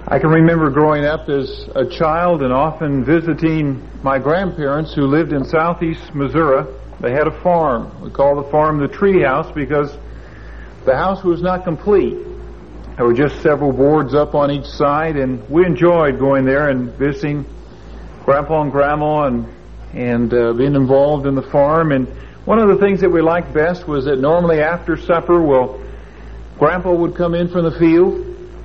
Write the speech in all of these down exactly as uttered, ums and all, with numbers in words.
I can remember growing up as a child and often visiting my grandparents who lived in southeast Missouri. They had a farm. We called the farm the tree house because the house was not complete. There were just several boards up on each side, and we enjoyed going there and visiting Grandpa and Grandma and, and uh, being involved in the farm. And one of the things that we liked best was that normally after supper, well, Grandpa would come in from the field.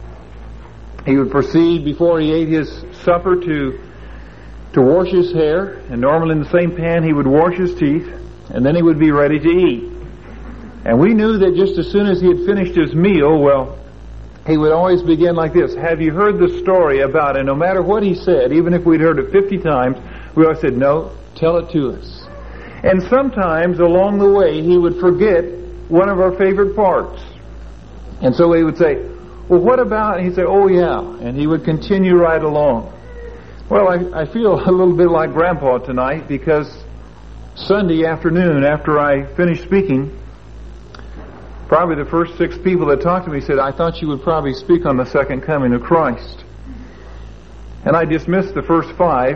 He would proceed before he ate his supper to to wash his hair, and normally in the same pan he would wash his teeth, and then he would be ready to eat. And we knew that just as soon as he had finished his meal, well, he would always begin like this: have you heard the story about, and no matter what he said, even if we'd heard it fifty times, we always said, no, tell it to us. And sometimes along the way he would forget one of our favorite parts. And so he would say, well, what about, and he'd say, oh yeah, and he would continue right along. Well, I, I feel a little bit like Grandpa tonight, because Sunday afternoon, after I finished speaking, probably the first six people that talked to me said, I thought you would probably speak on the second coming of Christ. And I dismissed the first five.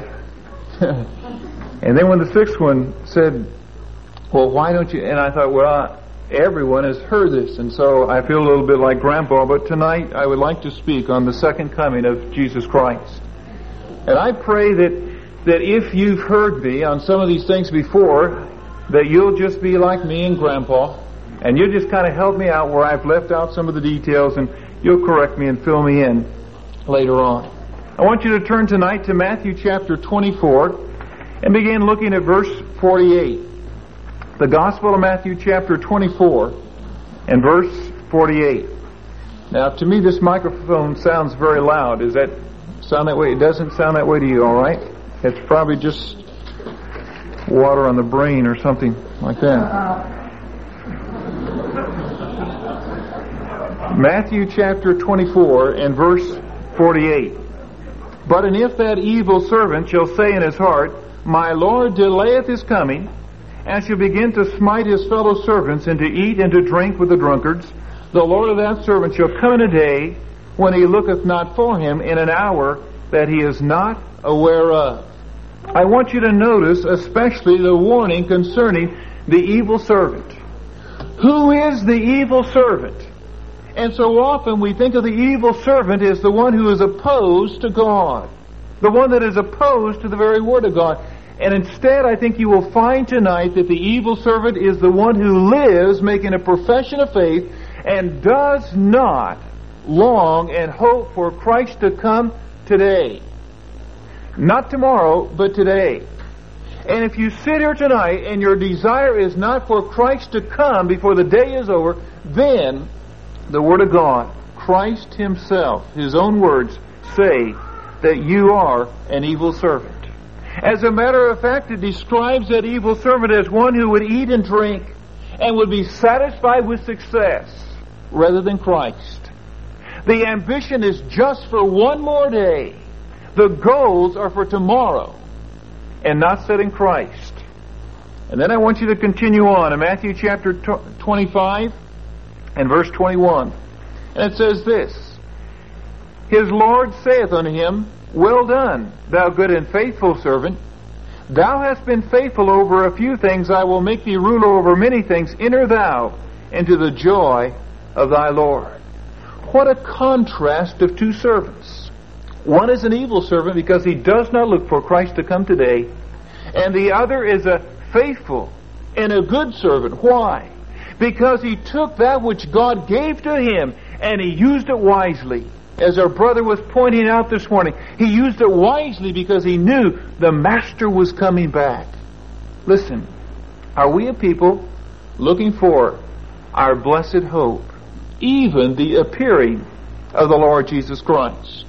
And then when the sixth one said, well, why don't you, and I thought, well, I, everyone has heard this, and so I feel a little bit like Grandpa, but tonight I would like to speak on the second coming of Jesus Christ. And I pray that that if you've heard me on some of these things before, that you'll just be like me and Grandpa, and you'll just kind of help me out where I've left out some of the details, and you'll correct me and fill me in later on. I want you to turn tonight to Matthew chapter twenty-four and begin looking at verse forty-eight. The Gospel of Matthew chapter twenty-four and verse forty-eight. Now, to me, this microphone sounds very loud. Does that sound that way? It doesn't sound that way to you, all right? It's probably just water on the brain or something like that. Matthew chapter twenty-four and verse forty-eight. But and if that evil servant shall say in his heart, my Lord delayeth his coming, and shall begin to smite his fellow servants, and to eat and to drink with the drunkards, the Lord of that servant shall come in a day when he looketh not for him, in an hour that he is not aware of. I want you to notice especially the warning concerning the evil servant. Who is the evil servant? And so often we think of the evil servant as the one who is opposed to God, the one that is opposed to the very Word of God. And instead, I think you will find tonight that the evil servant is the one who lives making a profession of faith and does not long and hope for Christ to come today. Not tomorrow, but today. And if you sit here tonight and your desire is not for Christ to come before the day is over, then the Word of God, Christ Himself, His own words, say that you are an evil servant. As a matter of fact, it describes that evil servant as one who would eat and drink and would be satisfied with success rather than Christ. The ambition is just for one more day. The goals are for tomorrow and not set in Christ. And then I want you to continue on in Matthew chapter twenty-five and verse twenty-one. And it says this: His Lord saith unto him, Well done, thou good and faithful servant. Thou hast been faithful over a few things, I will make thee ruler over many things. Enter thou into the joy of thy Lord. What a contrast of two servants. One is an evil servant because he does not look for Christ to come today. And the other is a faithful and a good servant. Why? Because he took that which God gave to him and he used it wisely. As our brother was pointing out this morning, he used it wisely because he knew the Master was coming back. Listen, are we a people looking for our blessed hope, even the appearing of the Lord Jesus Christ?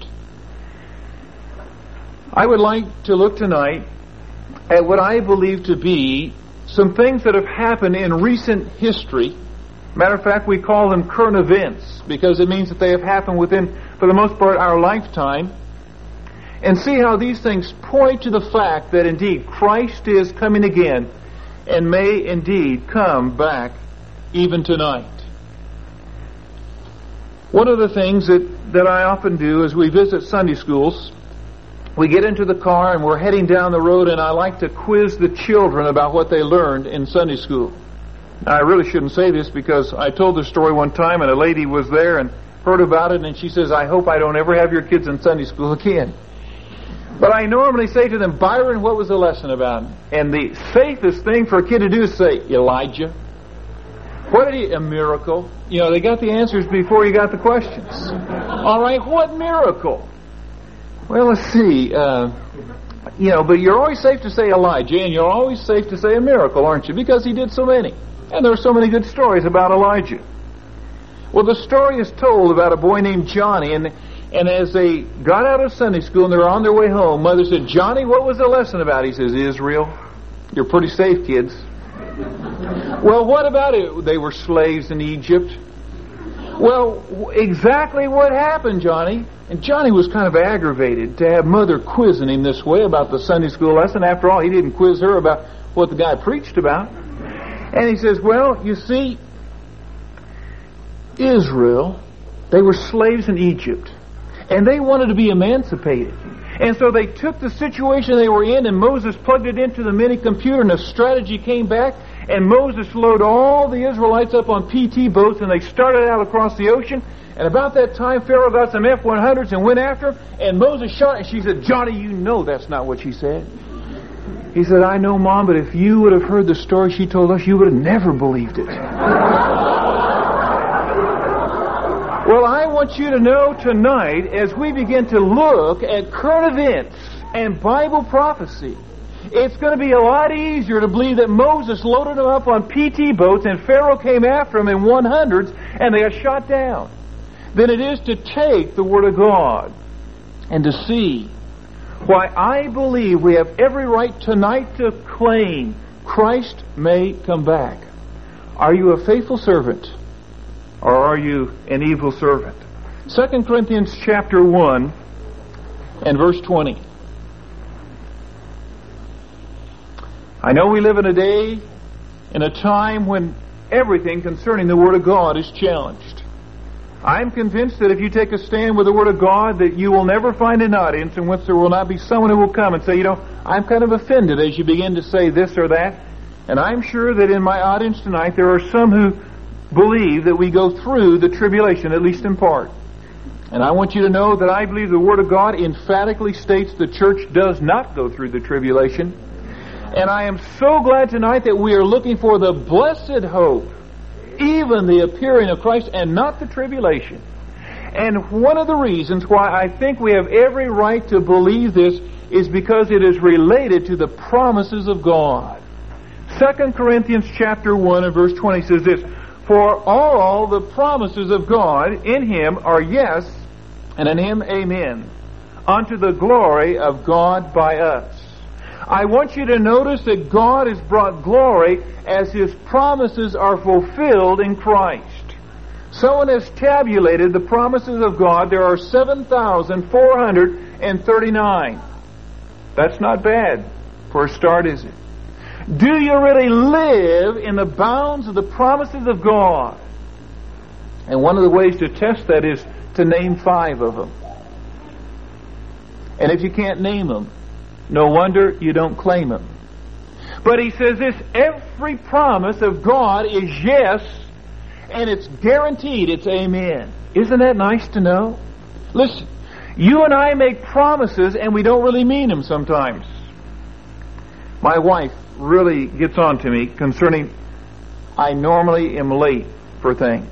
I would like to look tonight at what I believe to be some things that have happened in recent history. Matter of fact, we call them current events because it means that they have happened within, for the most part, our lifetime. And see how these things point to the fact that indeed Christ is coming again and may indeed come back even tonight. One of the things that, that I often do is we visit Sunday schools. We get into the car and we're heading down the road, and I like to quiz the children about what they learned in Sunday school. Now, I really shouldn't say this because I told this story one time and a lady was there and heard about it, and she says, I hope I don't ever have your kids in Sunday school again. But I normally say to them, Byron, what was the lesson about? And the safest thing for a kid to do is say, Elijah. What did he, a miracle? You know, they got the answers before you got the questions. All right, what miracle? Well, let's see. Uh, you know, but you're always safe to say Elijah, and you're always safe to say a miracle, aren't you? Because he did so many. And there are so many good stories about Elijah. Well, the story is told about a boy named Johnny, and and as they got out of Sunday school and they were on their way home, Mother said, Johnny, what was the lesson about? He says, Israel. You're pretty safe, kids. Well, what about it? They were slaves in Egypt. Well, exactly what happened, Johnny? And Johnny was kind of aggravated to have Mother quizzing him this way about the Sunday school lesson. After all, he didn't quiz her about what the guy preached about. And he says, well, you see, Israel, they were slaves in Egypt. And they wanted to be emancipated. And so they took the situation they were in, and Moses plugged it into the mini computer, and a strategy came back, and Moses loaded all the Israelites up on P T boats, and they started out across the ocean. And about that time, Pharaoh got some F one hundreds and went after them, and Moses shot, and she said, Johnny, you know that's not what she said. He said, I know, Mom, but if you would have heard the story she told us, you would have never believed it. Well, I want you to know tonight, as we begin to look at current events and Bible prophecy, it's going to be a lot easier to believe that Moses loaded them up on P T boats and Pharaoh came after them in one hundreds and they got shot down than it is to take the Word of God and to see why I believe we have every right tonight to claim Christ may come back. Are you a faithful servant? Or are you an evil servant? Second Corinthians chapter one and verse twenty. I know we live in a day, in a time when everything concerning the Word of God is challenged. I'm convinced that if you take a stand with the Word of God, that you will never find an audience in which there will not be someone who will come and say, you know, I'm kind of offended as you begin to say this or that. And I'm sure that in my audience tonight there are some who believe that we go through the tribulation, at least in part. And I want you to know that I believe the Word of God emphatically states the church does not go through the tribulation. And I am so glad tonight that we are looking for the blessed hope, even the appearing of Christ, and not the tribulation. And one of the reasons why I think we have every right to believe this is because it is related to the promises of God. Second Corinthians chapter one and verse twenty says this, for all the promises of God in Him are yes, and in Him amen, unto the glory of God by us. I want you to notice that God has brought glory as His promises are fulfilled in Christ. Someone has tabulated the promises of God. There are seven thousand four hundred thirty-nine. That's not bad for a start, is it? Do you really live in the bounds of the promises of God? And one of the ways to test that is to name five of them. And if you can't name them, no wonder you don't claim them. But he says this, every promise of God is yes, and it's guaranteed, it's amen. Isn't that nice to know? Listen, you and I make promises and we don't really mean them sometimes. My wife really gets on to me concerning I normally am late for things.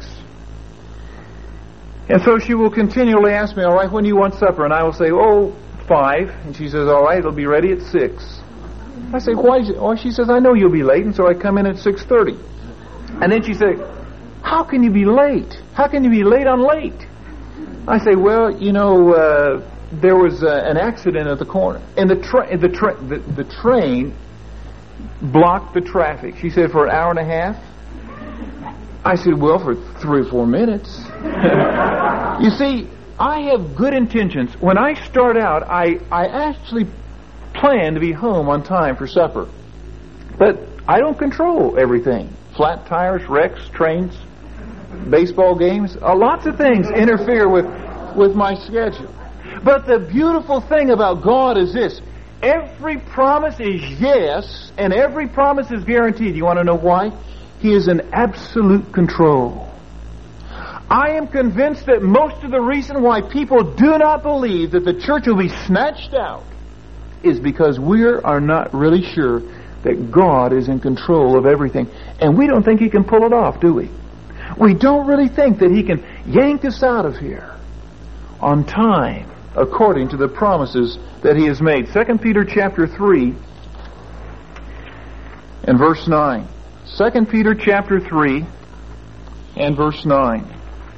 And so she will continually ask me, all right, when do you want supper? And I will say, oh, five. And she says, all right, it'll be ready at six. I say, why? Oh, she says, I know you'll be late, and so I come in at six thirty. And then she says, how can you be late? How can you be late on late? I say, well, you know, uh, there was uh, an accident at the corner, and the, tra- the, tra- the, the train blocked the traffic. She said, for an hour and a half? I said, well, for three or four minutes. You see, I have good intentions. When I start out, I, I actually plan to be home on time for supper. But I don't control everything. Flat tires, wrecks, trains. baseball games. Uh, lots of things interfere with, with my schedule. But the beautiful thing about God is this. Every promise is yes, and every promise is guaranteed. You want to know why? He is in absolute control. I am convinced that most of the reason why people do not believe that the church will be snatched out is because we are not really sure that God is in control of everything. And we don't think He can pull it off, do we? We don't really think that He can yank us out of here on time, according to the promises that He has made. Second Peter chapter three and verse nine. Second Peter chapter three and verse nine.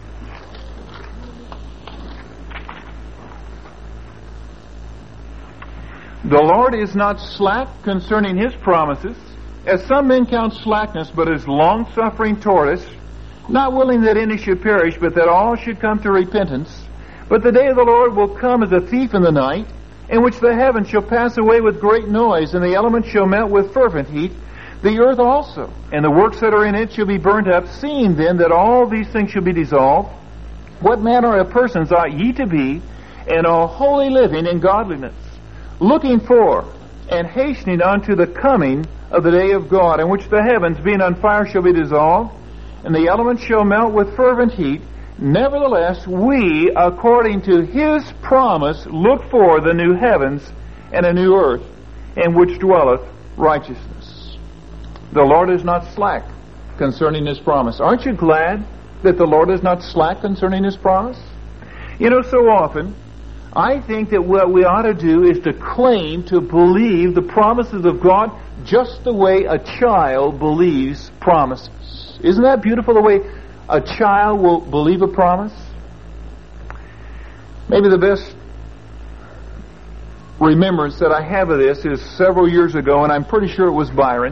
The Lord is not slack concerning His promises, as some men count slackness, but is long-suffering toward us, not willing that any should perish, but that all should come to repentance. But the day of the Lord will come as a thief in the night, in which the heavens shall pass away with great noise, and the elements shall melt with fervent heat, the earth also, and the works that are in it shall be burnt up. Seeing then that all these things shall be dissolved, what manner of persons ought ye to be in all holy living and godliness, looking for and hastening unto the coming of the day of God, in which the heavens, being on fire, shall be dissolved, and the elements shall melt with fervent heat. Nevertheless, we, according to His promise, look for the new heavens and a new earth, in which dwelleth righteousness. The Lord is not slack concerning His promise. Aren't you glad that the Lord is not slack concerning His promise? You know, so often, I think that what we ought to do is to claim to believe the promises of God just the way a child believes promises. Isn't that beautiful, the way a child will believe a promise? Maybe the best remembrance that I have of this is several years ago, and I'm pretty sure it was Byron.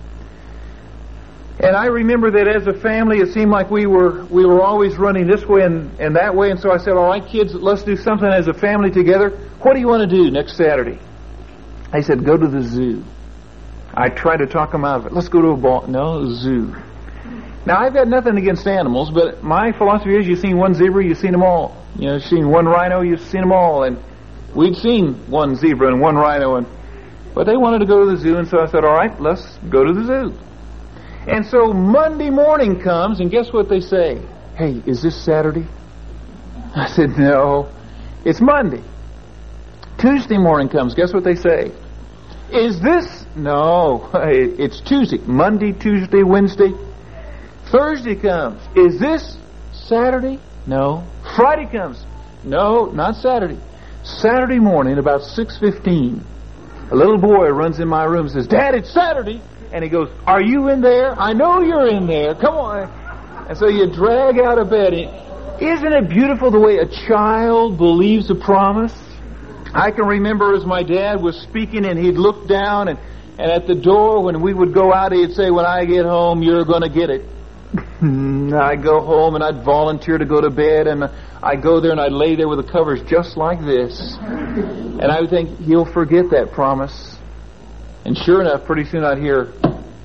And I remember that as a family, it seemed like we were we were always running this way and, and that way. And so I said, all right, kids, let's do something as a family together. What do you want to do next Saturday? I said, go to the zoo. I tried to talk them out of it. Let's go to a ball. No, zoo. Now, I've got nothing against animals, but my philosophy is you've seen one zebra, you've seen them all. You know, you've seen one rhino, you've seen them all. And we'd seen one zebra and one rhino. and But they wanted to go to the zoo, and so I said, all right, let's go to the zoo. And so Monday morning comes, and guess what they say? Hey, is this Saturday? I said, no, it's Monday. Tuesday morning comes, guess what they say? Is this? No, it's Tuesday. Monday, Tuesday, Wednesday. Thursday comes. Is this Saturday? No. Friday comes. No, not Saturday. Saturday morning, about six fifteen, a little boy runs in my room and says, Dad, it's Saturday. And he goes, are you in there? I know you're in there. Come on. And so you drag out of bed. Isn't it beautiful the way a child believes a promise? I can remember as my dad was speaking and he'd look down and, and at the door when we would go out, he'd say, when I get home, you're going to get it. I'd go home and I'd volunteer to go to bed, and I'd go there and I'd lay there with the covers just like this. And I would think, he'll forget that promise. And sure enough, pretty soon I'd hear,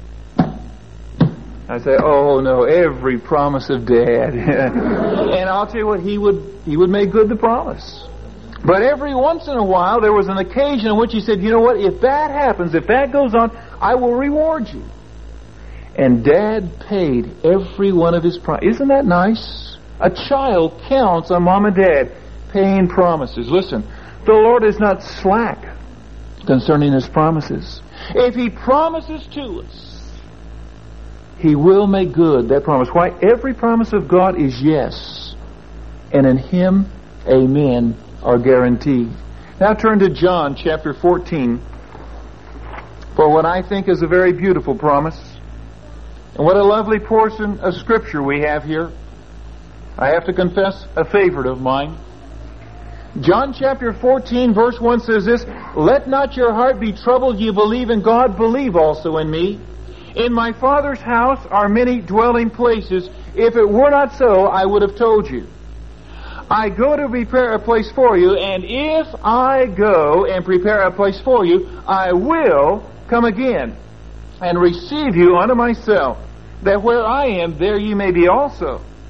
I'd say, oh no, every promise of Dad. And I'll tell you what, he would he would make good the promise. But every once in a while, there was an occasion in which he said, you know what, if that happens, if that goes on, I will reward you. And Dad paid every one of his promises. Isn't that nice? A child counts on Mom and Dad paying promises. Listen, the Lord is not slack concerning His promises. If He promises to us, He will make good that promise. Why? Every promise of God is yes. And in Him, amen, are guaranteed. Now turn to John chapter fourteen for what I think is a very beautiful promise. And what a lovely portion of Scripture we have here. I have to confess, a favorite of mine. John chapter fourteen, verse one says this, let not your heart be troubled. You believe in God, believe also in me. In my Father's house are many dwelling places. If it were not so, I would have told you. I go to prepare a place for you, and if I go and prepare a place for you, I will come again and receive you unto myself, that where I am, there ye may be also.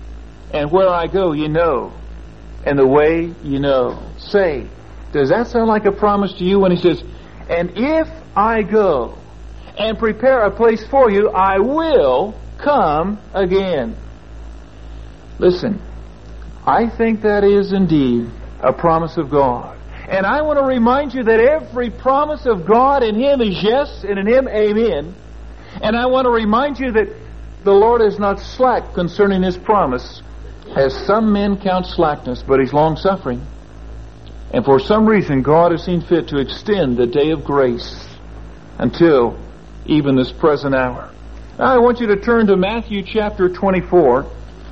and where I go you know, and the way you know. Say, does that sound like a promise to you when he says, and if I go and prepare a place for you, I will come again? Listen, I think that is indeed a promise of God. And I want to remind you that every promise of God in Him is yes, and in Him amen. And I want to remind you that the Lord is not slack concerning His promise, as some men count slackness, but He's long-suffering. And for some reason, God has seen fit to extend the day of grace until even this present hour. Now, I want you to turn to Matthew chapter twenty-four,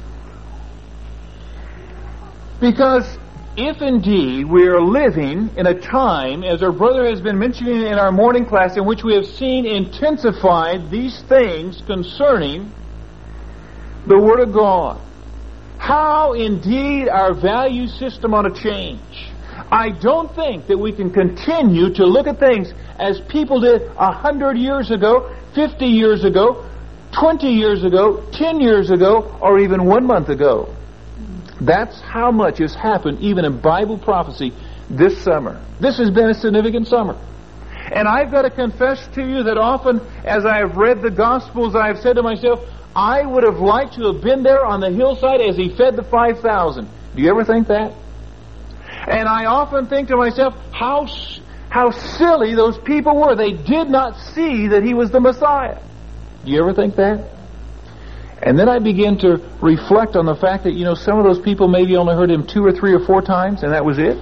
because if indeed we are living in a time, as our brother has been mentioning in our morning class, in which we have seen intensified these things concerning the Word of God, how indeed our value system ought to change. I don't think that we can continue to look at things as people did a hundred years ago, fifty years ago, twenty years ago, ten years ago, or even one month ago. That's how much has happened even in Bible prophecy this summer. This has been a significant summer. And I've got to confess to you that often as I have read the Gospels, I have said to myself, I would have liked to have been there on the hillside as He fed the five thousand. Do you ever think that? And I often think to myself, how how silly those people were. They did not see that He was the Messiah. Do you ever think that? And then I begin to reflect on the fact that, you know, some of those people maybe only heard Him two or three or four times, and that was it.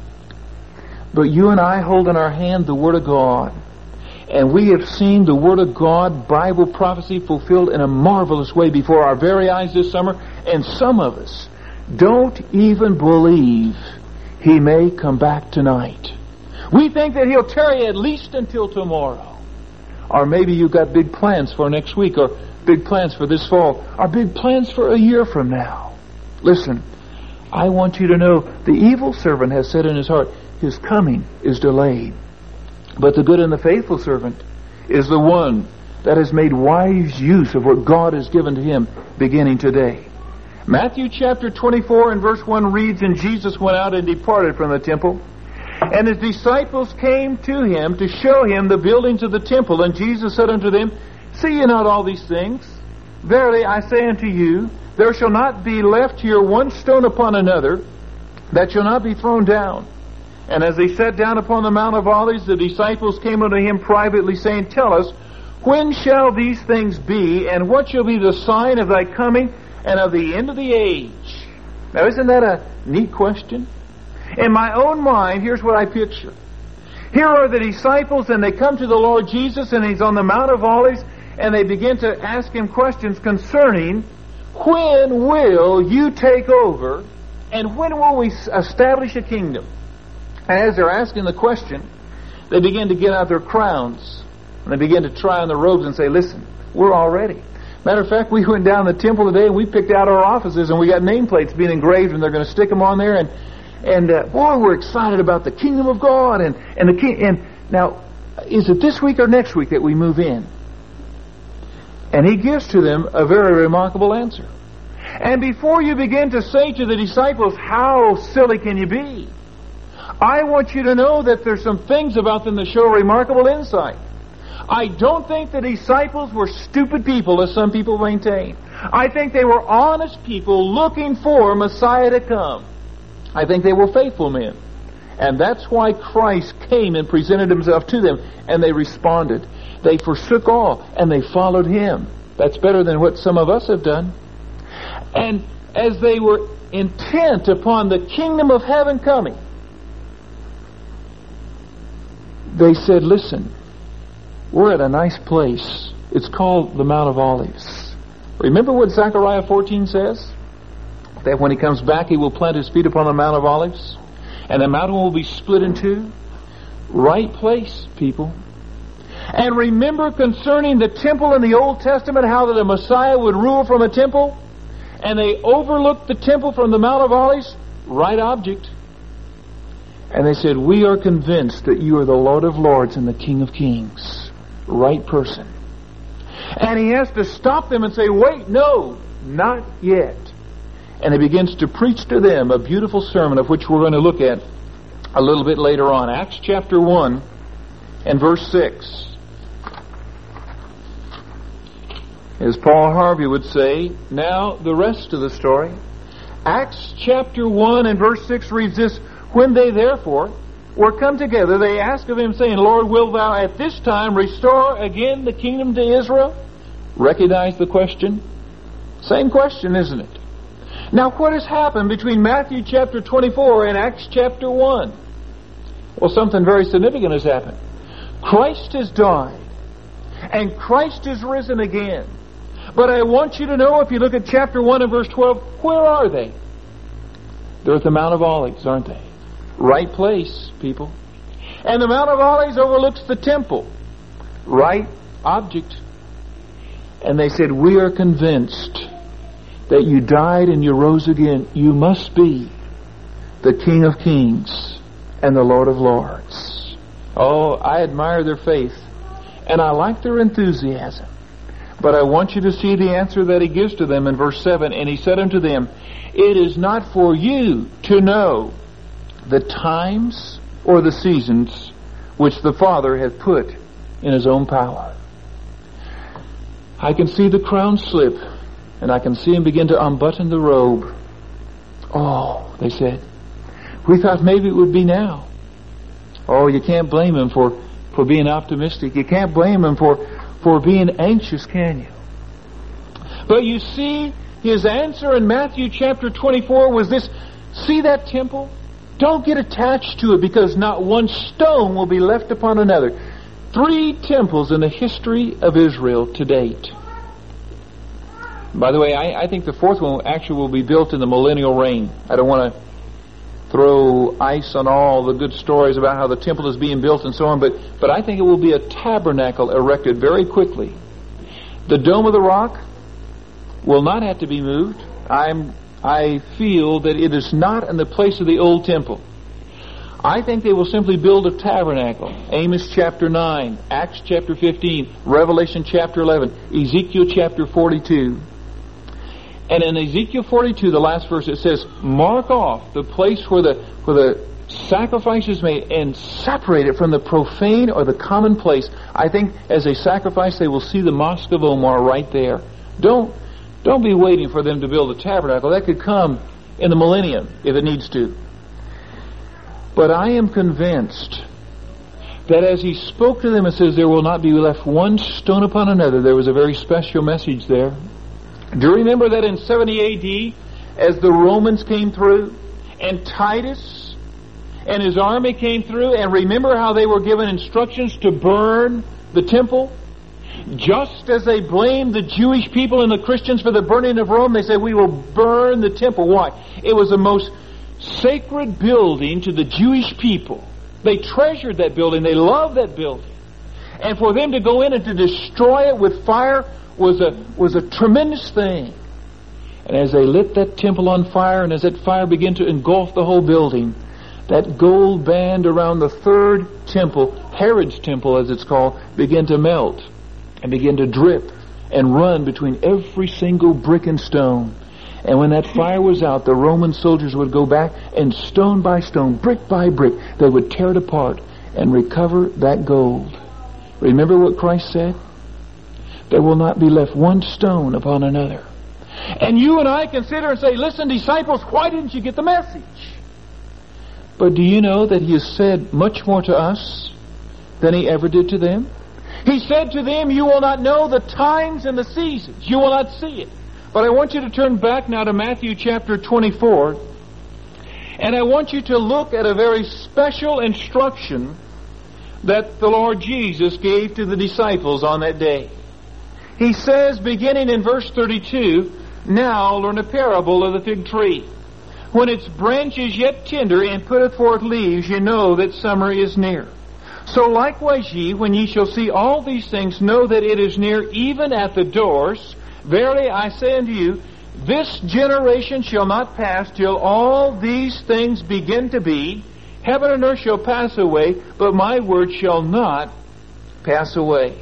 But you and I hold in our hand the Word of God. And we have seen the Word of God, Bible prophecy, fulfilled in a marvelous way before our very eyes this summer. And some of us don't even believe He may come back tonight. We think that He'll tarry at least until tomorrow. Or maybe you've got big plans for next week, or big plans for this fall, or big plans for a year from now. Listen, I want you to know the evil servant has said in his heart, his coming is delayed. But the good and the faithful servant is the one that has made wise use of what God has given to him beginning today. Matthew chapter twenty-four and verse one reads, and Jesus went out and departed from the temple. And His disciples came to Him to show Him the buildings of the temple. And Jesus said unto them, see ye not all these things? Verily I say unto you, there shall not be left here one stone upon another that shall not be thrown down. And as they sat down upon the Mount of Olives, the disciples came unto Him privately, saying, tell us, when shall these things be, and what shall be the sign of Thy coming and of the end of the age? Now, isn't that a neat question? In my own mind, here's what I picture. Here are the disciples, and they come to the Lord Jesus, and He's on the Mount of Olives, and they begin to ask Him questions concerning, when will you take over, and when will we establish a kingdom? And as they're asking the question, they begin to get out their crowns, and they begin to try on their robes and say, listen, we're all ready. Matter of fact, we went down to the temple today, and we picked out our offices, and we got nameplates being engraved, and they're going to stick them on there, and And uh, boy, we're excited about the kingdom of God, and and the king. And now, is it this week or next week that we move in? And He gives to them a very remarkable answer. And before you begin to say to the disciples, how silly can you be? I want you to know that there's some things about them that show remarkable insight. I don't think the disciples were stupid people, as some people maintain. I think they were honest people looking for Messiah to come. I think they were faithful men. And that's why Christ came and presented Himself to them, and they responded. They forsook all, and they followed Him. That's better than what some of us have done. And as they were intent upon the kingdom of heaven coming, they said, listen, we're at a nice place. It's called the Mount of Olives. Remember what Zechariah fourteen says? That when He comes back, He will plant His feet upon the Mount of Olives, and the mountain will be split in two. Right place, people. And remember concerning the temple in the Old Testament, how that the Messiah would rule from a temple, and they overlooked the temple from the Mount of Olives. Right object. And they said, we are convinced that you are the Lord of Lords and the King of Kings. Right person. And He has to stop them and say, wait, no, not yet. And he begins to preach to them a beautiful sermon of which we're going to look at a little bit later on. Acts chapter one and verse six. As Paul Harvey would say, now the rest of the story. Acts chapter one and verse six reads this, when they therefore were come together, they asked of him, saying, Lord, wilt thou at this time restore again the kingdom to Israel? Recognize the question? Same question, isn't it? Now, what has happened between Matthew chapter twenty-four and Acts chapter one? Well, something very significant has happened. Christ has died, and Christ is risen again. But I want you to know, if you look at chapter one and verse twelve, where are they? They're at the Mount of Olives, aren't they? Right place, people. And the Mount of Olives overlooks the temple. Right object. And they said, we are convinced that you died and you rose again. You must be the King of Kings and the Lord of Lords. Oh, I admire their faith, and I like their enthusiasm. But I want you to see the answer that he gives to them in verse seven. And he said unto them, it is not for you to know the times or the seasons which the Father hath put in his own power. I can see the crown slip, and I can see him begin to unbutton the robe. Oh, they said, we thought maybe it would be now. Oh, you can't blame him for, for being optimistic. You can't blame him for for being anxious, can you? But you see, his answer in Matthew chapter twenty-four was this, see that temple? Don't get attached to it, because not one stone will be left upon another. Three temples in the history of Israel to date. By the way, I, I think the fourth one actually will be built in the millennial reign. I don't want to throw ice on all the good stories about how the temple is being built and so on, but, but I think it will be a tabernacle erected very quickly. The Dome of the Rock will not have to be moved. I'm, I feel that it is not in the place of the old temple. I think they will simply build a tabernacle. Amos chapter nine, Acts chapter fifteen, Revelation chapter eleven, Ezekiel chapter forty-two. And in Ezekiel forty-two, the last verse, it says, mark off the place where the where the sacrifice is made and separate it from the profane or the commonplace. I think as they sacrifice, they will see the Mosque of Omar right there. Don't, don't be waiting for them to build a tabernacle. That could come in the millennium if it needs to. But I am convinced that as he spoke to them and says, there will not be left one stone upon another, there was a very special message there. Do you remember that in seventy A D, as the Romans came through, and Titus and his army came through, and remember how they were given instructions to burn the temple? Just as they blamed the Jewish people and the Christians for the burning of Rome, they said, we will burn the temple. Why? It was the most sacred building to the Jewish people. They treasured that building. They loved that building. And for them to go in and to destroy it with fire was a was a tremendous thing. And as they lit that temple on fire, and as that fire began to engulf the whole building, that gold band around the third temple, Herod's temple as it's called, began to melt and begin to drip and run between every single brick and stone. And when that fire was out, the Roman soldiers would go back, and stone by stone, brick by brick, they would tear it apart and recover that gold. Remember what Christ said? There will not be left one stone upon another. And you and I consider and say, listen, disciples, why didn't you get the message? But do you know that he has said much more to us than he ever did to them? He said to them, you will not know the times and the seasons. You will not see it. But I want you to turn back now to Matthew chapter twenty-four, and I want you to look at a very special instruction that the Lord Jesus gave to the disciples on that day. He says, beginning in verse thirty-two, now learn a parable of the fig tree. When its branch is yet tender and putteth forth leaves, ye know that summer is near. So likewise ye, when ye shall see all these things, know that it is near, even at the doors. Verily I say unto you, this generation shall not pass till all these things begin to be. Heaven and earth shall pass away, but my word shall not pass away.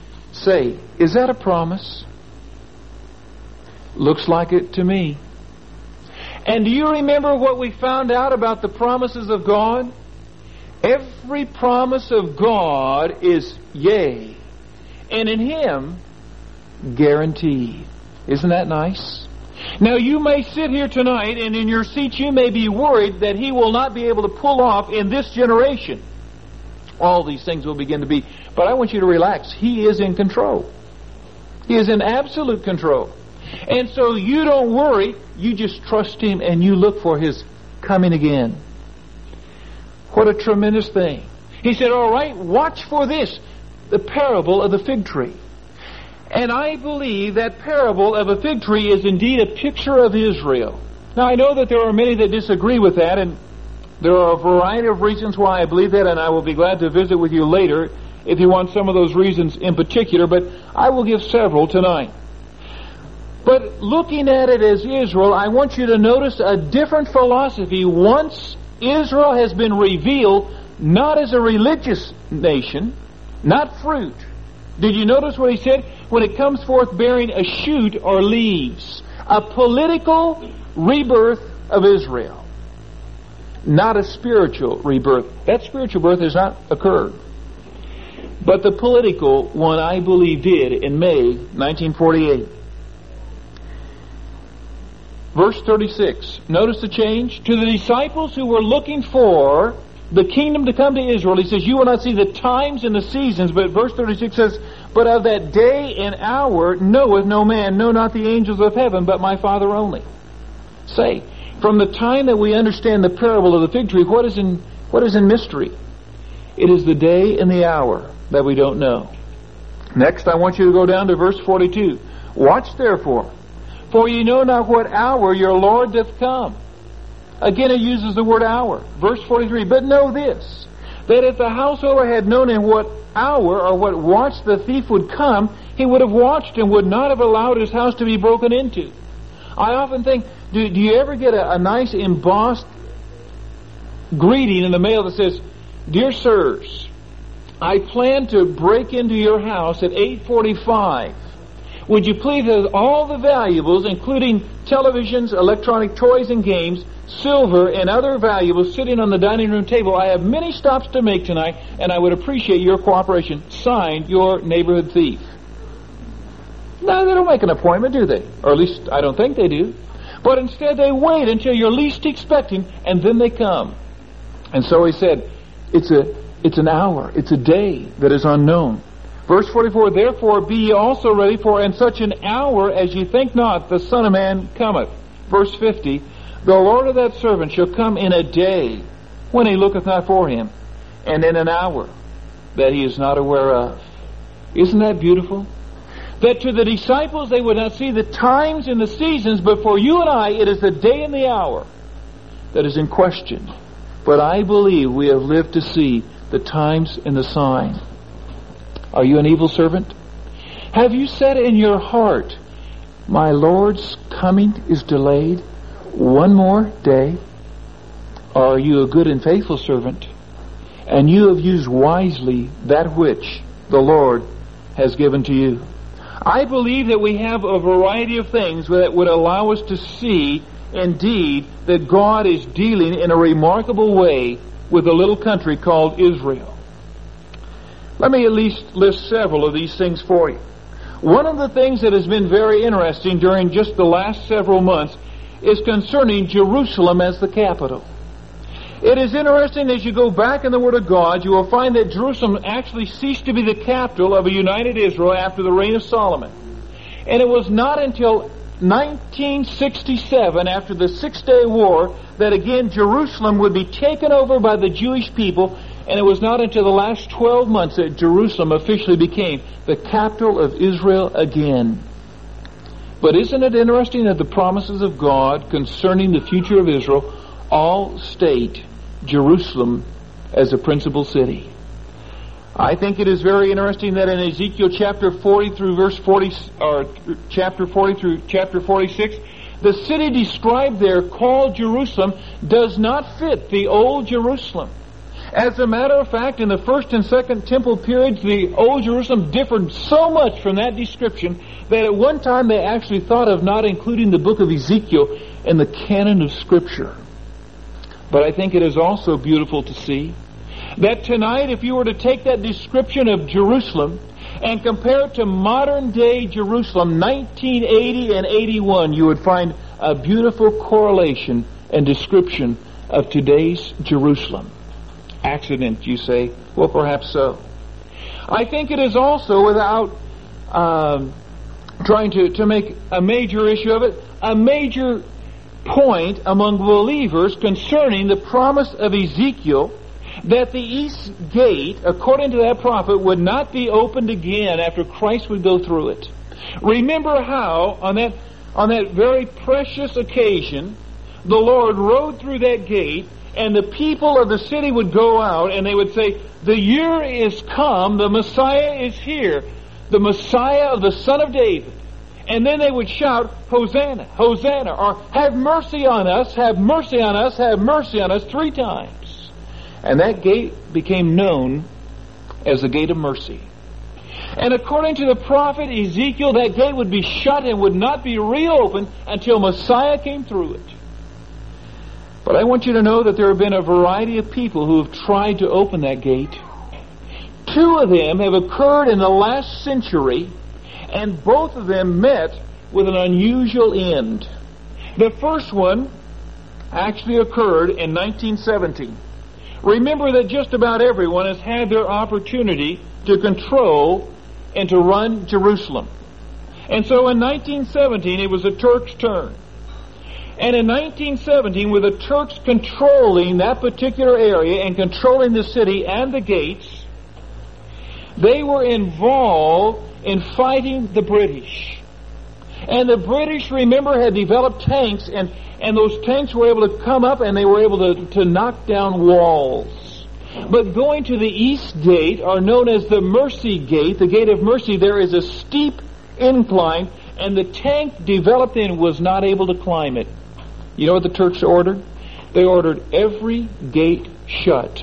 Say, is that a promise? Looks like it to me. And do you remember what we found out about the promises of God? Every promise of God is yea, and in Him, guaranteed. Isn't that nice? Now you may sit here tonight, and in your seat you may be worried that He will not be able to pull off in this generation. All these things will begin to be. But I want you to relax. He is in control. He is in absolute control. And so you don't worry. You just trust Him and you look for His coming again. What a tremendous thing. He said, all right, watch for this, the parable of the fig tree. And I believe that parable of a fig tree is indeed a picture of Israel. Now I know that there are many that disagree with that, and there are a variety of reasons why I believe that, and I will be glad to visit with you later if you want some of those reasons in particular, but I will give several tonight. But looking at it as Israel, I want you to notice a different philosophy once Israel has been revealed, not as a religious nation, not fruit. Did you notice what he said? When it comes forth bearing a shoot or leaves. A political rebirth of Israel. Not a spiritual rebirth. That spiritual birth has not occurred. But the political one, I believe, did in May nineteen forty-eight. Verse thirty-six. Notice the change. To the disciples who were looking for the kingdom to come to Israel, he says, you will not see the times and the seasons, but verse thirty-six says, but of that day and hour knoweth no man, no, not the angels of heaven, but my Father only. Say, from the time that we understand the parable of the fig tree, what is in what is in mystery? It is the day and the hour that we don't know. Next, I want you to go down to verse forty-two. Watch therefore, for ye know not what hour your Lord doth come. Again, it uses the word hour. Verse forty-three, but know this, that if the householder had known in what hour or what watch the thief would come, he would have watched and would not have allowed his house to be broken into. I often think, do, do you ever get a, a nice embossed greeting in the mail that says, Dear sirs, I plan to break into your house at eight forty-five. Would you please have all the valuables, including televisions, electronic toys and games, silver, and other valuables sitting on the dining room table. I have many stops to make tonight, and I would appreciate your cooperation. Signed, your neighborhood thief. No, they don't make an appointment, do they? Or at least, I don't think they do. But instead, they wait until you're least expecting, and then they come. And so he said, it's a, it's an hour, it's a day that is unknown. Verse forty-four, therefore be ye also ready, for in such an hour as ye think not, the Son of Man cometh. Verse fifty, the Lord of that servant shall come in a day when he looketh not for him, and in an hour that he is not aware of. Isn't that beautiful? That to the disciples they would not see the times and the seasons, but for you and I it is the day and the hour that is in question. But I believe we have lived to see the times and the sign. Are you an evil servant? Have you said in your heart, my Lord's coming is delayed one more day? Or are you a good and faithful servant, and you have used wisely that which the Lord has given to you? I believe that we have a variety of things that would allow us to see, indeed, that God is dealing in a remarkable way with a little country called Israel. Let me at least list several of these things for you. One of the things that has been very interesting during just the last several months is concerning Jerusalem as the capital. It is interesting as you go back in the Word of God, you will find that Jerusalem actually ceased to be the capital of a united Israel after the reign of Solomon. And it was not until nineteen sixty-seven, after the Six-Day War, that again Jerusalem would be taken over by the Jewish people. And it was not until the last twelve months that Jerusalem officially became the capital of Israel again. But isn't it interesting that the promises of God concerning the future of Israel all state Jerusalem as a principal city? I think it is very interesting that in Ezekiel chapter forty through verse forty, or chapter forty through chapter forty-six, the city described there, called Jerusalem, does not fit the old Jerusalem. As a matter of fact, in the first and second temple periods, the Old Jerusalem differed so much from that description that at one time they actually thought of not including the book of Ezekiel in the canon of Scripture. But I think it is also beautiful to see that tonight, if you were to take that description of Jerusalem and compare it to modern day Jerusalem, nineteen eighty and eighty-one, you would find a beautiful correlation and description of today's Jerusalem. Accident, you say? Well, perhaps so. I think it is also, without um, trying to, to make a major issue of it, a major point among believers concerning the promise of Ezekiel that the east gate, according to that prophet, would not be opened again after Christ would go through it. Remember how, on that, on that very precious occasion, the Lord rode through that gate, and the people of the city would go out and they would say, the year is come, the Messiah is here, the Messiah of the Son of David. And then they would shout, Hosanna, Hosanna, or have mercy on us, have mercy on us, have mercy on us, three times. And that gate became known as the gate of mercy. And according to the prophet Ezekiel, that gate would be shut and would not be reopened until Messiah came through it. But I want you to know that there have been a variety of people who have tried to open that gate. Two of them have occurred in the last century, and both of them met with an unusual end. The first one actually occurred in nineteen seventeen. Remember that just about everyone has had their opportunity to control and to run Jerusalem. And so in nineteen seventeen, it was the Turks' turn. And in nineteen seventeen, with the Turks controlling that particular area and controlling the city and the gates, they were involved in fighting the British. And the British, remember, had developed tanks, and, and those tanks were able to come up and they were able to, to knock down walls. But going to the east gate, or known as the Mercy Gate, the Gate of Mercy, there is a steep incline, and the tank developed in was not able to climb it. You know what the Turks ordered? They ordered every gate shut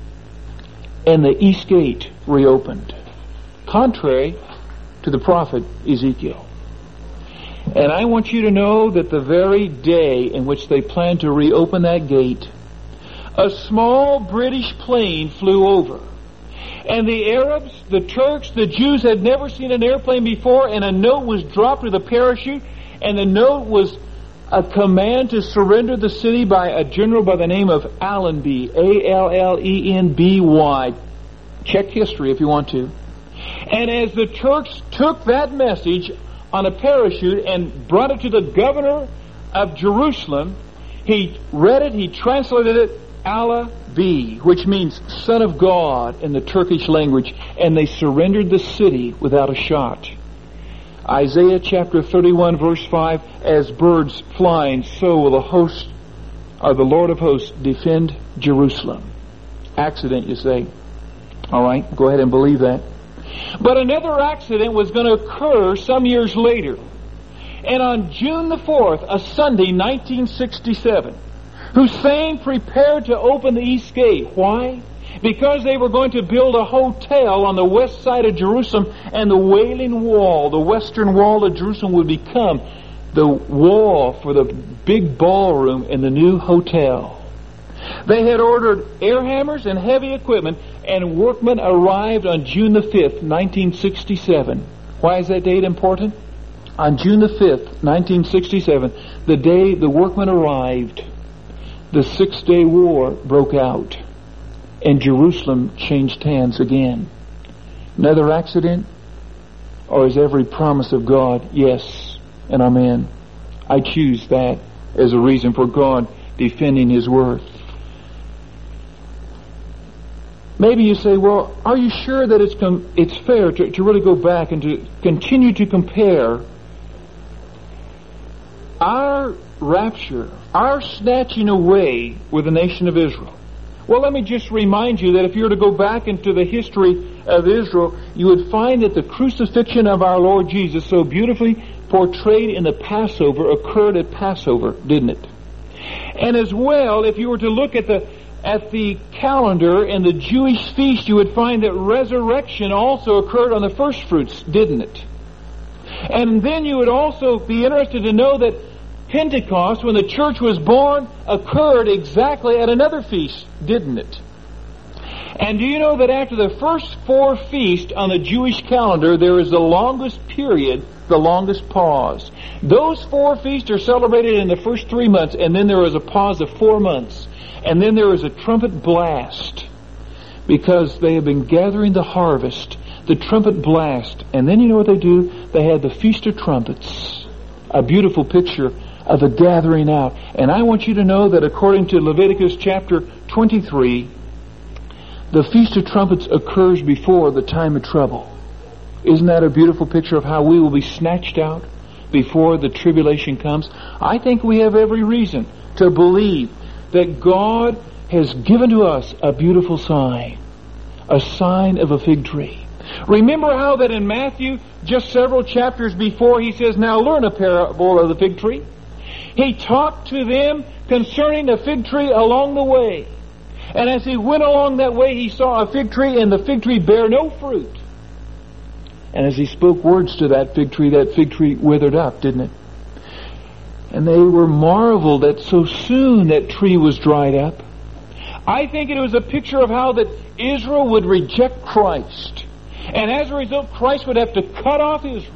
and the east gate reopened, contrary to the prophet Ezekiel. And I want you to know that the very day in which they planned to reopen that gate, a small British plane flew over. And the Arabs, the Turks, the Jews had never seen an airplane before, and a note was dropped with a parachute, and the note was a command to surrender the city by a general by the name of Allenby, A L L E N B Y. Check history if you want to. And as the Turks took that message on a parachute and brought it to the governor of Jerusalem, he read it, he translated it, Allah B, which means Son of God in the Turkish language, and they surrendered the city without a shot. Isaiah chapter thirty-one verse five, as birds flying, so will the host, or the Lord of hosts, defend Jerusalem. Accident, you say. All right, go ahead and believe that. But another accident was going to occur some years later. And on June the fourth, a Sunday, nineteen sixty-seven, Hussein prepared to open the east gate. Why? Because they were going to build a hotel on the west side of Jerusalem, and the Wailing Wall, the western wall of Jerusalem, would become the wall for the big ballroom in the new hotel. They had ordered air hammers and heavy equipment, and workmen arrived on June the fifth, nineteen sixty-seven. Why is that date important? On June the fifth, nineteen sixty-seven, the day the workmen arrived, the Six-Day War broke out, and Jerusalem changed hands again. Another accident? Or is every promise of God yes and amen? I choose that as a reason for God defending His word. Maybe you say, well, are you sure that it's com- it's fair to, to really go back and to continue to compare our rapture, our snatching away with the nation of Israel? Well, let me just remind you that if you were to go back into the history of Israel, you would find that the crucifixion of our Lord Jesus, so beautifully portrayed in the Passover, occurred at Passover, didn't it? And as well, if you were to look at the at the calendar in the Jewish feast, you would find that resurrection also occurred on the first fruits, didn't it? And then you would also be interested to know that Pentecost, when the church was born, occurred exactly at another feast, didn't it? And do you know that after the first four feasts on the Jewish calendar, there is the longest period, the longest pause. Those four feasts are celebrated in the first three months, and then there is a pause of four months. And then there is a trumpet blast, because they have been gathering the harvest, the trumpet blast. And then you know what they do? They had the Feast of Trumpets, a beautiful picture of the gathering out. And I want you to know that according to Leviticus chapter twenty-three, the Feast of Trumpets occurs before the time of trouble. Isn't that a beautiful picture of how we will be snatched out before the tribulation comes? I think we have every reason to believe that God has given to us a beautiful sign, a sign of a fig tree. Remember how that in Matthew, just several chapters before, he says, now learn a parable of the fig tree. He talked to them concerning the fig tree along the way. And as he went along that way, he saw a fig tree, and the fig tree bare no fruit. And as he spoke words to that fig tree, that fig tree withered up, didn't it? And they were marveled that so soon that tree was dried up. I think it was a picture of how that Israel would reject Christ. And as a result, Christ would have to cut off Israel.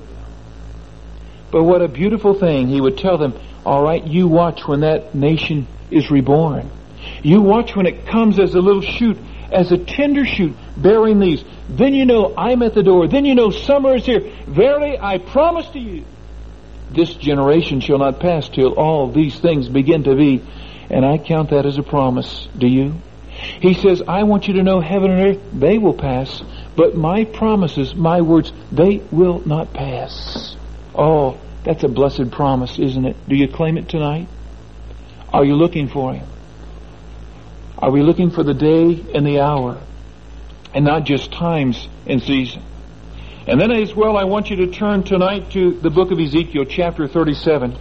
But what a beautiful thing. He would tell them, all right, you watch when that nation is reborn. You watch when it comes as a little shoot, as a tender shoot, bearing leaves. Then you know I'm at the door. Then you know summer is here. Verily, I promise to you, this generation shall not pass till all these things begin to be. And I count that as a promise. Do you? He says, I want you to know heaven and earth, they will pass. But my promises, my words, they will not pass. Oh, that's a blessed promise, isn't it? Do you claim it tonight? Are you looking for Him? Are we looking for the day and the hour? And not just times and season. And then as well, I want you to turn tonight to the book of Ezekiel, chapter thirty-seven.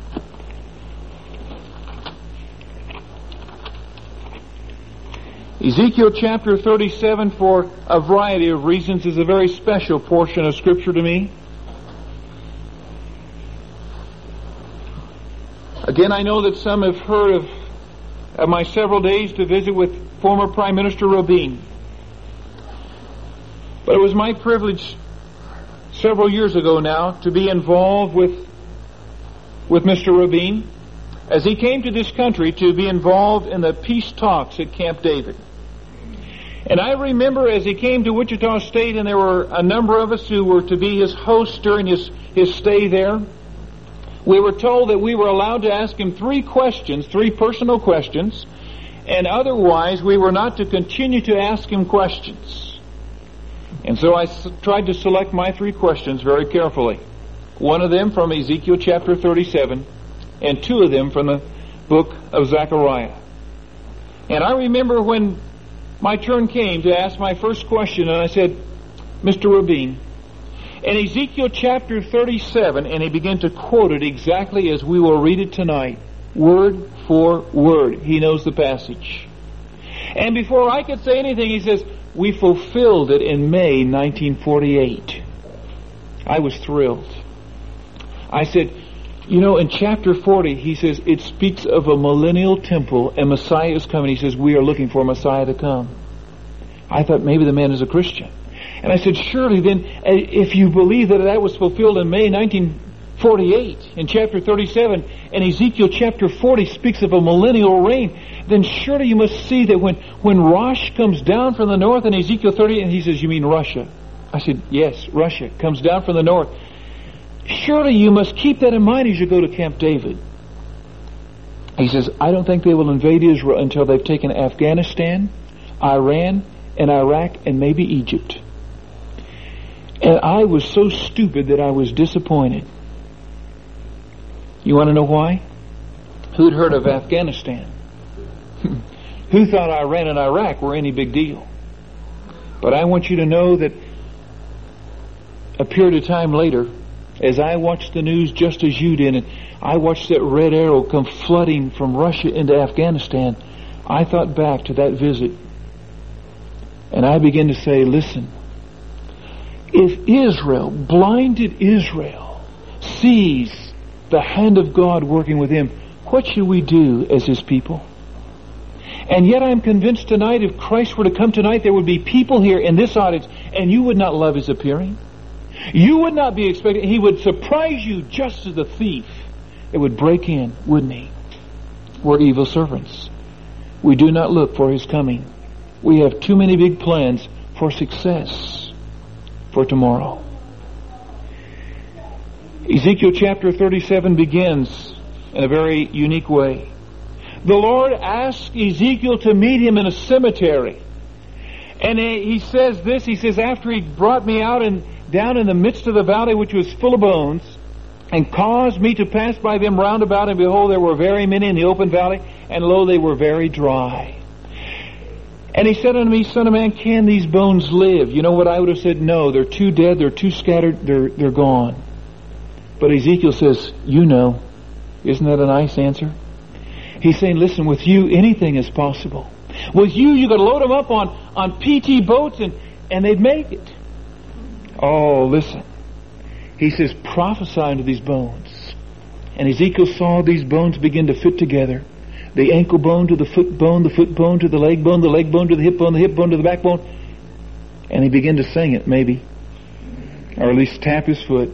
Ezekiel chapter thirty-seven, for a variety of reasons, is a very special portion of Scripture to me. Again, I know that some have heard of, of my several days to visit with former Prime Minister Rabin. But it was my privilege several years ago now to be involved with with Mister Rabin as he came to this country to be involved in the peace talks at Camp David. And I remember as he came to Wichita State, and there were a number of us who were to be his hosts during his, his stay there, we were told that we were allowed to ask him three questions, three personal questions, and otherwise we were not to continue to ask him questions. And so I s- tried to select my three questions very carefully. One of them from Ezekiel chapter thirty-seven, and two of them from the book of Zechariah. And I remember when my turn came to ask my first question, and I said, Mister Rabin, in Ezekiel chapter thirty-seven, and he began to quote it exactly as we will read it tonight, word for word. He knows the passage. And before I could say anything, he says, we fulfilled it in May nineteen forty-eight. I was thrilled. I said, you know, in chapter forty, he says, it speaks of a millennial temple and Messiah is coming. He says, we are looking for Messiah to come. I thought maybe the man is a Christian. And I said, surely then, if you believe that that was fulfilled in May nineteen forty-eight, in chapter thirty-seven, and Ezekiel chapter forty speaks of a millennial reign, then surely you must see that when, when Rosh comes down from the north in Ezekiel thirty, and he says, you mean Russia? I said, yes, Russia comes down from the north. Surely you must keep that in mind as you go to Camp David. He says, I don't think they will invade Israel until they've taken Afghanistan, Iran, and Iraq, and maybe Egypt. And I was so stupid that I was disappointed. You want to know why? Who'd heard of Afghanistan? Who thought Iran and Iraq were any big deal? But I want you to know that a period of time later, as I watched the news just as you did, and I watched that red arrow come flooding from Russia into Afghanistan, I thought back to that visit, and I began to say, listen, if Israel, blinded Israel, sees the hand of God working with him, what should we do as his people? And yet I'm convinced tonight, if Christ were to come tonight, there would be people here in this audience, and you would not love his appearing. You would not be expecting. He would surprise you just as a thief. It would break in, wouldn't he? We're evil servants. We do not look for his coming. We have too many big plans for success for tomorrow. Ezekiel chapter thirty-seven begins in a very unique way. The Lord asked Ezekiel to meet him in a cemetery. And he says this, he says, after he brought me out and down in the midst of the valley which was full of bones, and caused me to pass by them round about, and behold, there were very many in the open valley, and lo, they were very dry. And he said unto me, Son of man, can these bones live? You know what I would have said? No, they're too dead, they're too scattered, they're, they're gone. But Ezekiel says, you know. Isn't that a nice answer? He's saying, listen, with you, anything is possible. With you, you got to load them up on, on P T boats, and, and they'd make it. Oh, listen. He says, prophesy unto these bones. And Ezekiel saw these bones begin to fit together. The ankle bone to the foot bone, the foot bone to the leg bone, the leg bone to the hip bone, the hip bone to the backbone. And he began to sing it, maybe. Or at least tap his foot.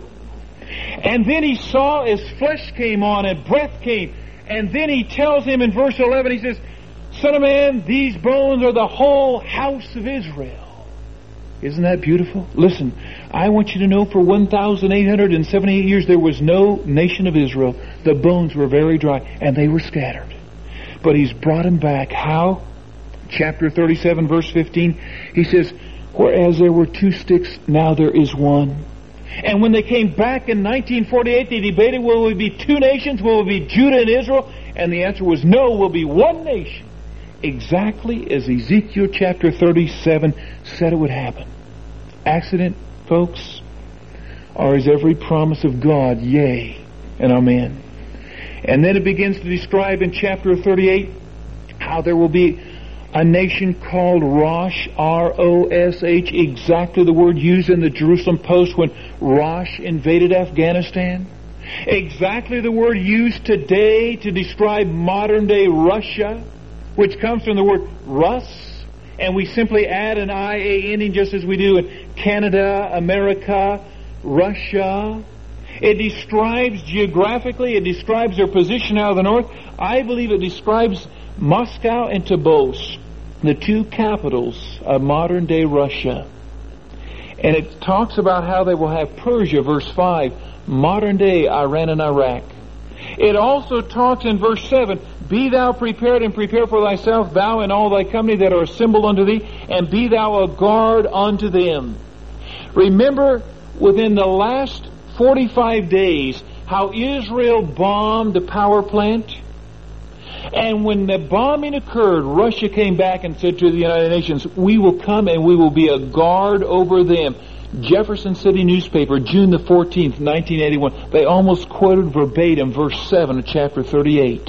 And then he saw as flesh came on and breath came. And then he tells him in verse eleven, he says, Son of man, these bones are the whole house of Israel. Isn't that beautiful? Listen, I want you to know for one thousand eight hundred seventy-eight years there was no nation of Israel. The bones were very dry and they were scattered. But he's brought them back. How? Chapter thirty-seven, verse fifteen, he says, whereas there were two sticks, now there is one. And when they came back in nineteen forty-eight, they debated, will we be two nations? Will it be Judah and Israel? And the answer was no, we'll be one nation. Exactly as Ezekiel chapter thirty-seven said it would happen. Accident, folks? Or is every promise of God yea and amen? And then it begins to describe in chapter thirty-eight how there will be a nation called Rosh, R O S H, exactly the word used in the Jerusalem Post when Rosh invaded Afghanistan. Exactly the word used today to describe modern-day Russia, which comes from the word Rus, and we simply add an I A ending just as we do in Canada, America, Russia. It describes geographically, it describes their position out of the north. I believe it describes Moscow and Tobolsk, the two capitals of modern-day Russia. And it talks about how they will have Persia, verse five, modern-day Iran and Iraq. It also talks in verse seven, be thou prepared and prepare for thyself, thou and all thy company that are assembled unto thee, and be thou a guard unto them. Remember, within the last forty-five days, how Israel bombed the power plant? And when the bombing occurred, Russia came back and said to the United Nations, we will come and we will be a guard over them. Jefferson City newspaper, June the fourteenth, nineteen eighty-one. They almost quoted verbatim verse seven of chapter thirty-eight.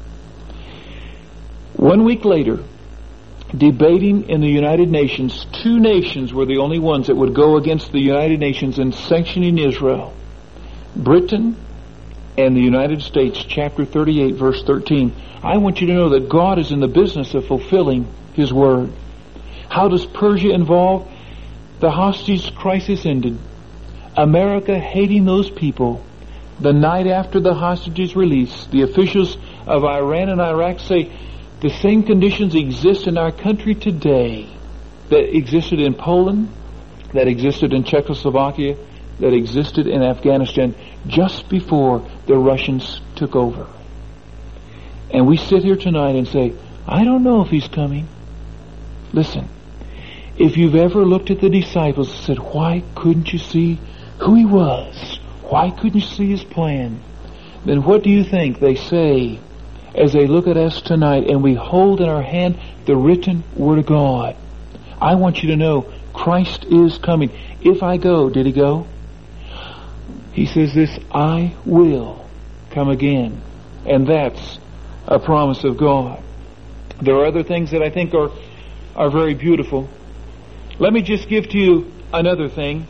One week later, debating in the United Nations, two nations were the only ones that would go against the United Nations in sanctioning Israel. Britain and the United States, chapter thirty-eight, verse thirteen. I want you to know that God is in the business of fulfilling His Word. How does Persia involve? The hostage crisis ended. America hating those people. The night after the hostages release, the officials of Iran and Iraq say the same conditions exist in our country today that existed in Poland, that existed in Czechoslovakia, that existed in Afghanistan just before the Russians took over. And we sit here tonight and say, I don't know if He's coming. Listen, if you've ever looked at the disciples and said, why couldn't you see who He was? Why couldn't you see His plan? Then what do you think they say as they look at us tonight and we hold in our hand the written Word of God? I want you to know Christ is coming. If I go, did He go? He says this, I will come again. And that's a promise of God. There are other things that I think are, are very beautiful. Let me just give to you another thing.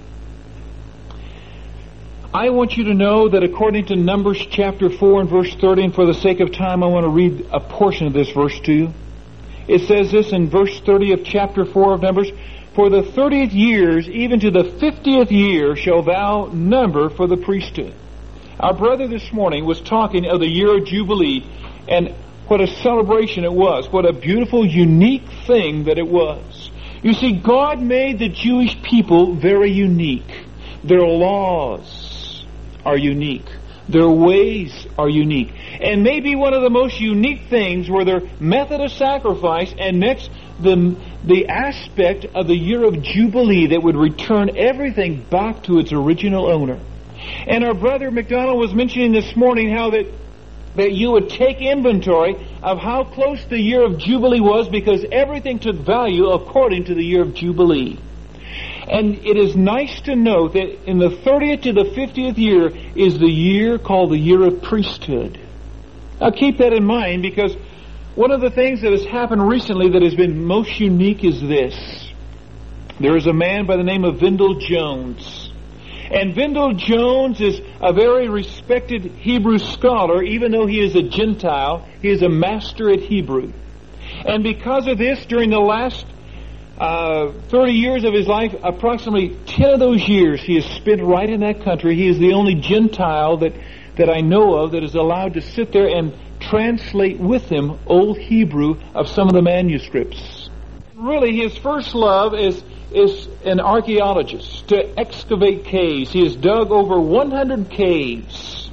I want you to know that according to Numbers chapter four and verse thirty, and for the sake of time I want to read a portion of this verse to you. It says this in verse thirty of chapter four of Numbers, "For the thirtieth years, even to the fiftieth year, shall thou number for the priesthood." Our brother this morning was talking of the year of Jubilee, and what a celebration it was. What a beautiful, unique thing that it was. You see, God made the Jewish people very unique. Their laws are unique. Their ways are unique. And maybe one of the most unique things were their method of sacrifice, and next, the, the aspect of the year of Jubilee that would return everything back to its original owner. And our brother McDonald was mentioning this morning how that that you would take inventory of how close the year of Jubilee was, because everything took value according to the year of Jubilee. And it is nice to note that in the thirtieth to the fiftieth year is the year called the year of priesthood. Now keep that in mind, because one of the things that has happened recently that has been most unique is this. There is a man by the name of Vendell Jones. And Vendell Jones is a very respected Hebrew scholar. Even though he is a Gentile, he is a master at Hebrew. And because of this, during the last uh, thirty years of his life, approximately ten of those years he has spent right in that country. He is the only Gentile that, that I know of that is allowed to sit there and translate with him Old Hebrew of some of the manuscripts. Really, his first love is is an archaeologist, to excavate caves. He has dug over one hundred caves.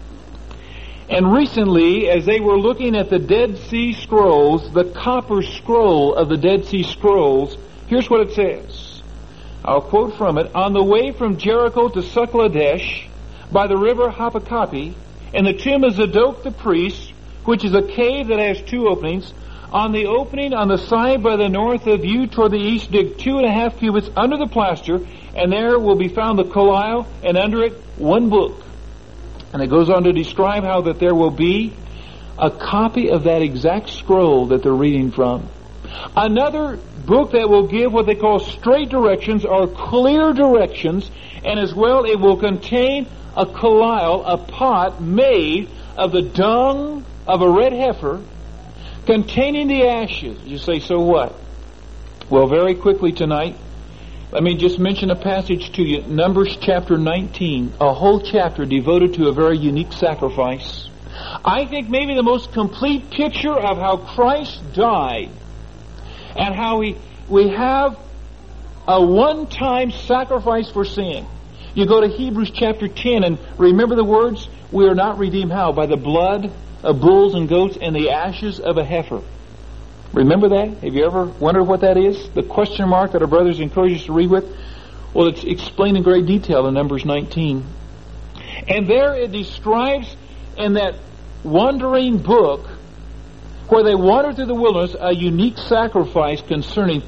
And recently, as they were looking at the Dead Sea Scrolls, the copper scroll of the Dead Sea Scrolls, here's what it says. I'll quote from it. "On the way from Jericho to Succoth by the river Happakapi, in the tomb of Zadok the priest, which is a cave that has two openings, on the opening on the side by the north of you toward the east, dig two and a half cubits under the plaster, and there will be found the kolile, and under it one book." And it goes on to describe how that there will be a copy of that exact scroll that they're reading from. Another book that will give what they call straight directions or clear directions, and as well it will contain a kolile, a pot made of the dung of a red heifer, containing the ashes. You say, so what? Well, very quickly tonight, let me just mention a passage to you. Numbers chapter nineteen, a whole chapter devoted to a very unique sacrifice. I think maybe the most complete picture of how Christ died and how we, we have a one-time sacrifice for sin. You go to Hebrews chapter ten and remember the words, "We are not redeemed how? By the blood of bulls and goats and the ashes of a heifer." Remember that? Have you ever wondered what that is? The question mark that our brothers encourage us to read with? Well, it's explained in great detail in Numbers nineteen. And there it describes in that wandering book, where they wandered through the wilderness, a unique sacrifice concerning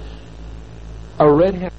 a red heifer.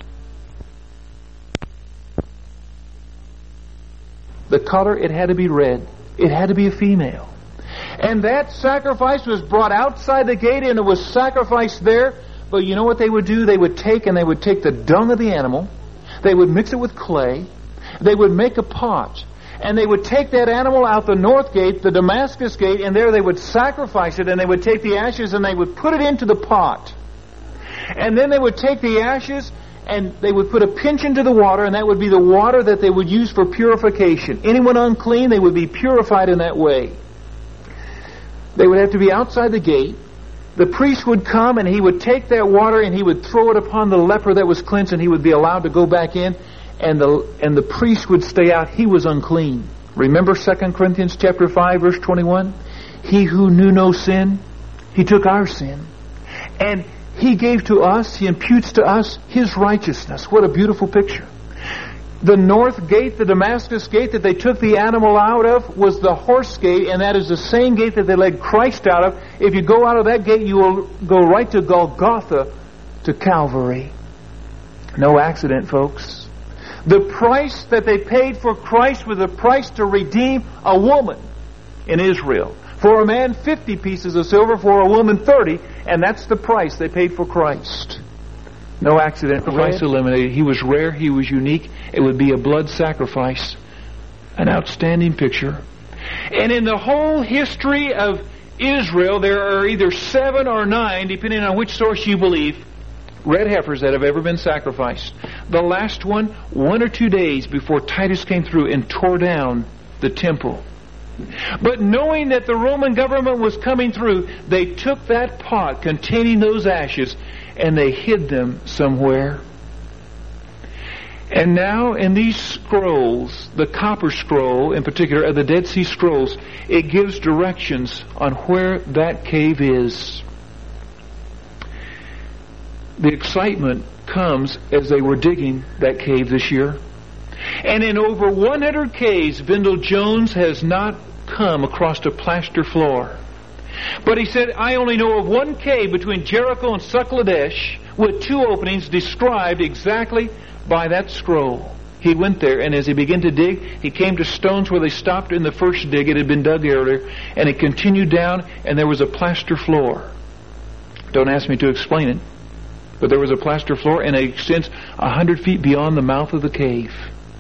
The color, it had to be red. It had to be a female. And that sacrifice was brought outside the gate, and it was sacrificed there. But you know what they would do? They would take and they would take the dung of the animal. They would mix it with clay. They would make a pot. And they would take that animal out the north gate, the Damascus gate, and there they would sacrifice it, and they would take the ashes and they would put it into the pot. And then they would take the ashes and they would put a pinch into the water, and that would be the water that they would use for purification. Anyone unclean, they would be purified in that way. They would have to be outside the gate. The priest would come and he would take that water and he would throw it upon the leper that was cleansed, and he would be allowed to go back in, and the and the priest would stay out. He was unclean. Remember Second Corinthians chapter five verse twenty-one? He who knew no sin, he took our sin, and he gave to us, he imputes to us his righteousness. What a beautiful picture. The north gate, the Damascus gate that they took the animal out of, was the horse gate, and that is the same gate that they led Christ out of. If you go out of that gate, you will go right to Golgotha, to Calvary. No accident, folks. The price that they paid for Christ was the price to redeem a woman in Israel For a man, fifty pieces of silver. For a woman, thirty. And that's the price they paid for Christ. No accident. Christ eliminated. He was rare. He was unique. It would be a blood sacrifice. An outstanding picture. And in the whole history of Israel, there are either seven or nine, depending on which source you believe, red heifers that have ever been sacrificed. The last one, one or two days before Titus came through and tore down the temple. But knowing that the Roman government was coming through, they took that pot containing those ashes and they hid them somewhere. And now in these scrolls, the copper scroll in particular, of the Dead Sea Scrolls, it gives directions on where that cave is. The excitement comes as they were digging that cave this year. And in over one hundred caves, Vendell Jones has not come across a plaster floor. But he said, I only know of one cave between Jericho and Succotash with two openings described exactly by that scroll. He went there, and as he began to dig, he came to stones where they stopped in the first dig. It had been dug earlier, and it continued down, and there was a plaster floor. Don't ask me to explain it, but there was a plaster floor, and it extends a hundred feet beyond the mouth of the cave.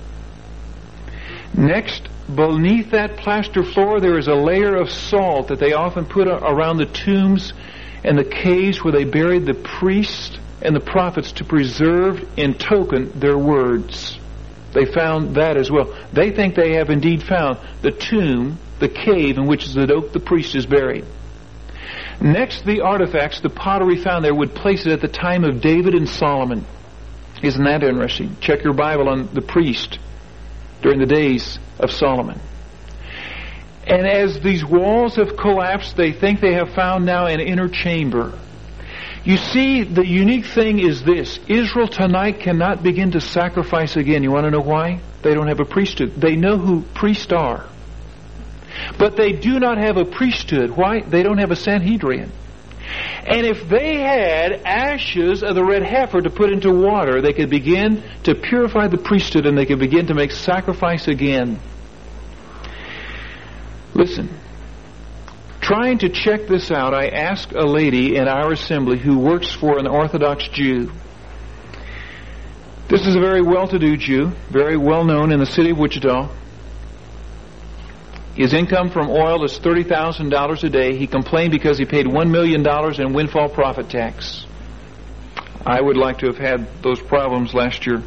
Next, beneath that plaster floor, there is a layer of salt that they often put around the tombs and the caves where they buried the priests and the prophets to preserve in token their words. They found that as well. They think they have indeed found the tomb, the cave in which Zadok the priest is buried. Next, the artifacts, the pottery found there, would place it at the time of David and Solomon. Isn't that interesting? Check your Bible on the priest during the days of Solomon. And as these walls have collapsed, they think they have found now an inner chamber. You see, the unique thing is this. Israel tonight cannot begin to sacrifice again. You want to know why? They don't have a priesthood. They know who priests are. But they do not have a priesthood. Why? They don't have a Sanhedrin. And if they had ashes of the red heifer to put into water, they could begin to purify the priesthood and they could begin to make sacrifice again. Listen. Trying to check this out, I asked a lady in our assembly who works for an Orthodox Jew. This is a very well-to-do Jew, very well-known in the city of Wichita. His income from oil is thirty thousand dollars a day. He complained because he paid one million dollars in windfall profit tax. I would like to have had those problems last year.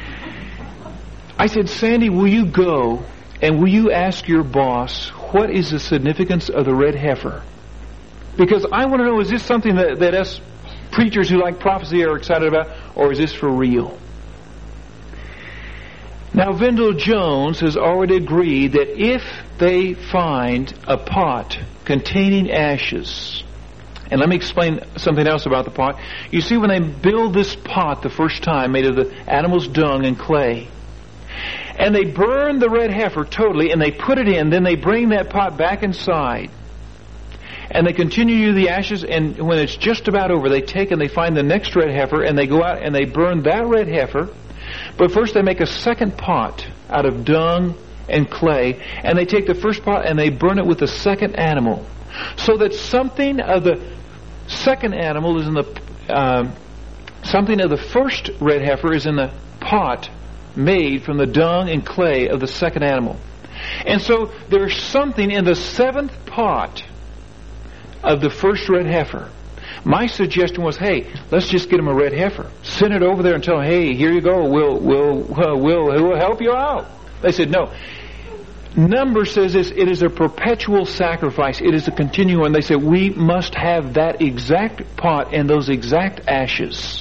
I said, Sandy, will you go and will you ask your boss what is the significance of the red heifer? Because I want to know, is this something that, that us preachers who like prophecy are excited about, or is this for real? Now, Vendell Jones has already agreed that if they find a pot containing ashes, and let me explain something else about the pot. You see, when they build this pot the first time, made of the animal's dung and clay, and they burn the red heifer totally, and they put it in, then they bring that pot back inside, and they continue the ashes, and when it's just about over, they take and they find the next red heifer, and they go out and they burn that red heifer. But first they make a second pot out of dung and clay, and they take the first pot and they burn it with the second animal, so that something of the second animal is in the uh, something of the first red heifer is in the pot made from the dung and clay of the second animal. And so there's something in the seventh pot of the first red heifer. My suggestion was, hey, let's just get him a red heifer. Send it over there and tell him, hey, here you go. We'll we'll uh, we'll we'll help you out. They said no. Numbers says this. It is a perpetual sacrifice. It is a continuum. They said we must have that exact pot and those exact ashes.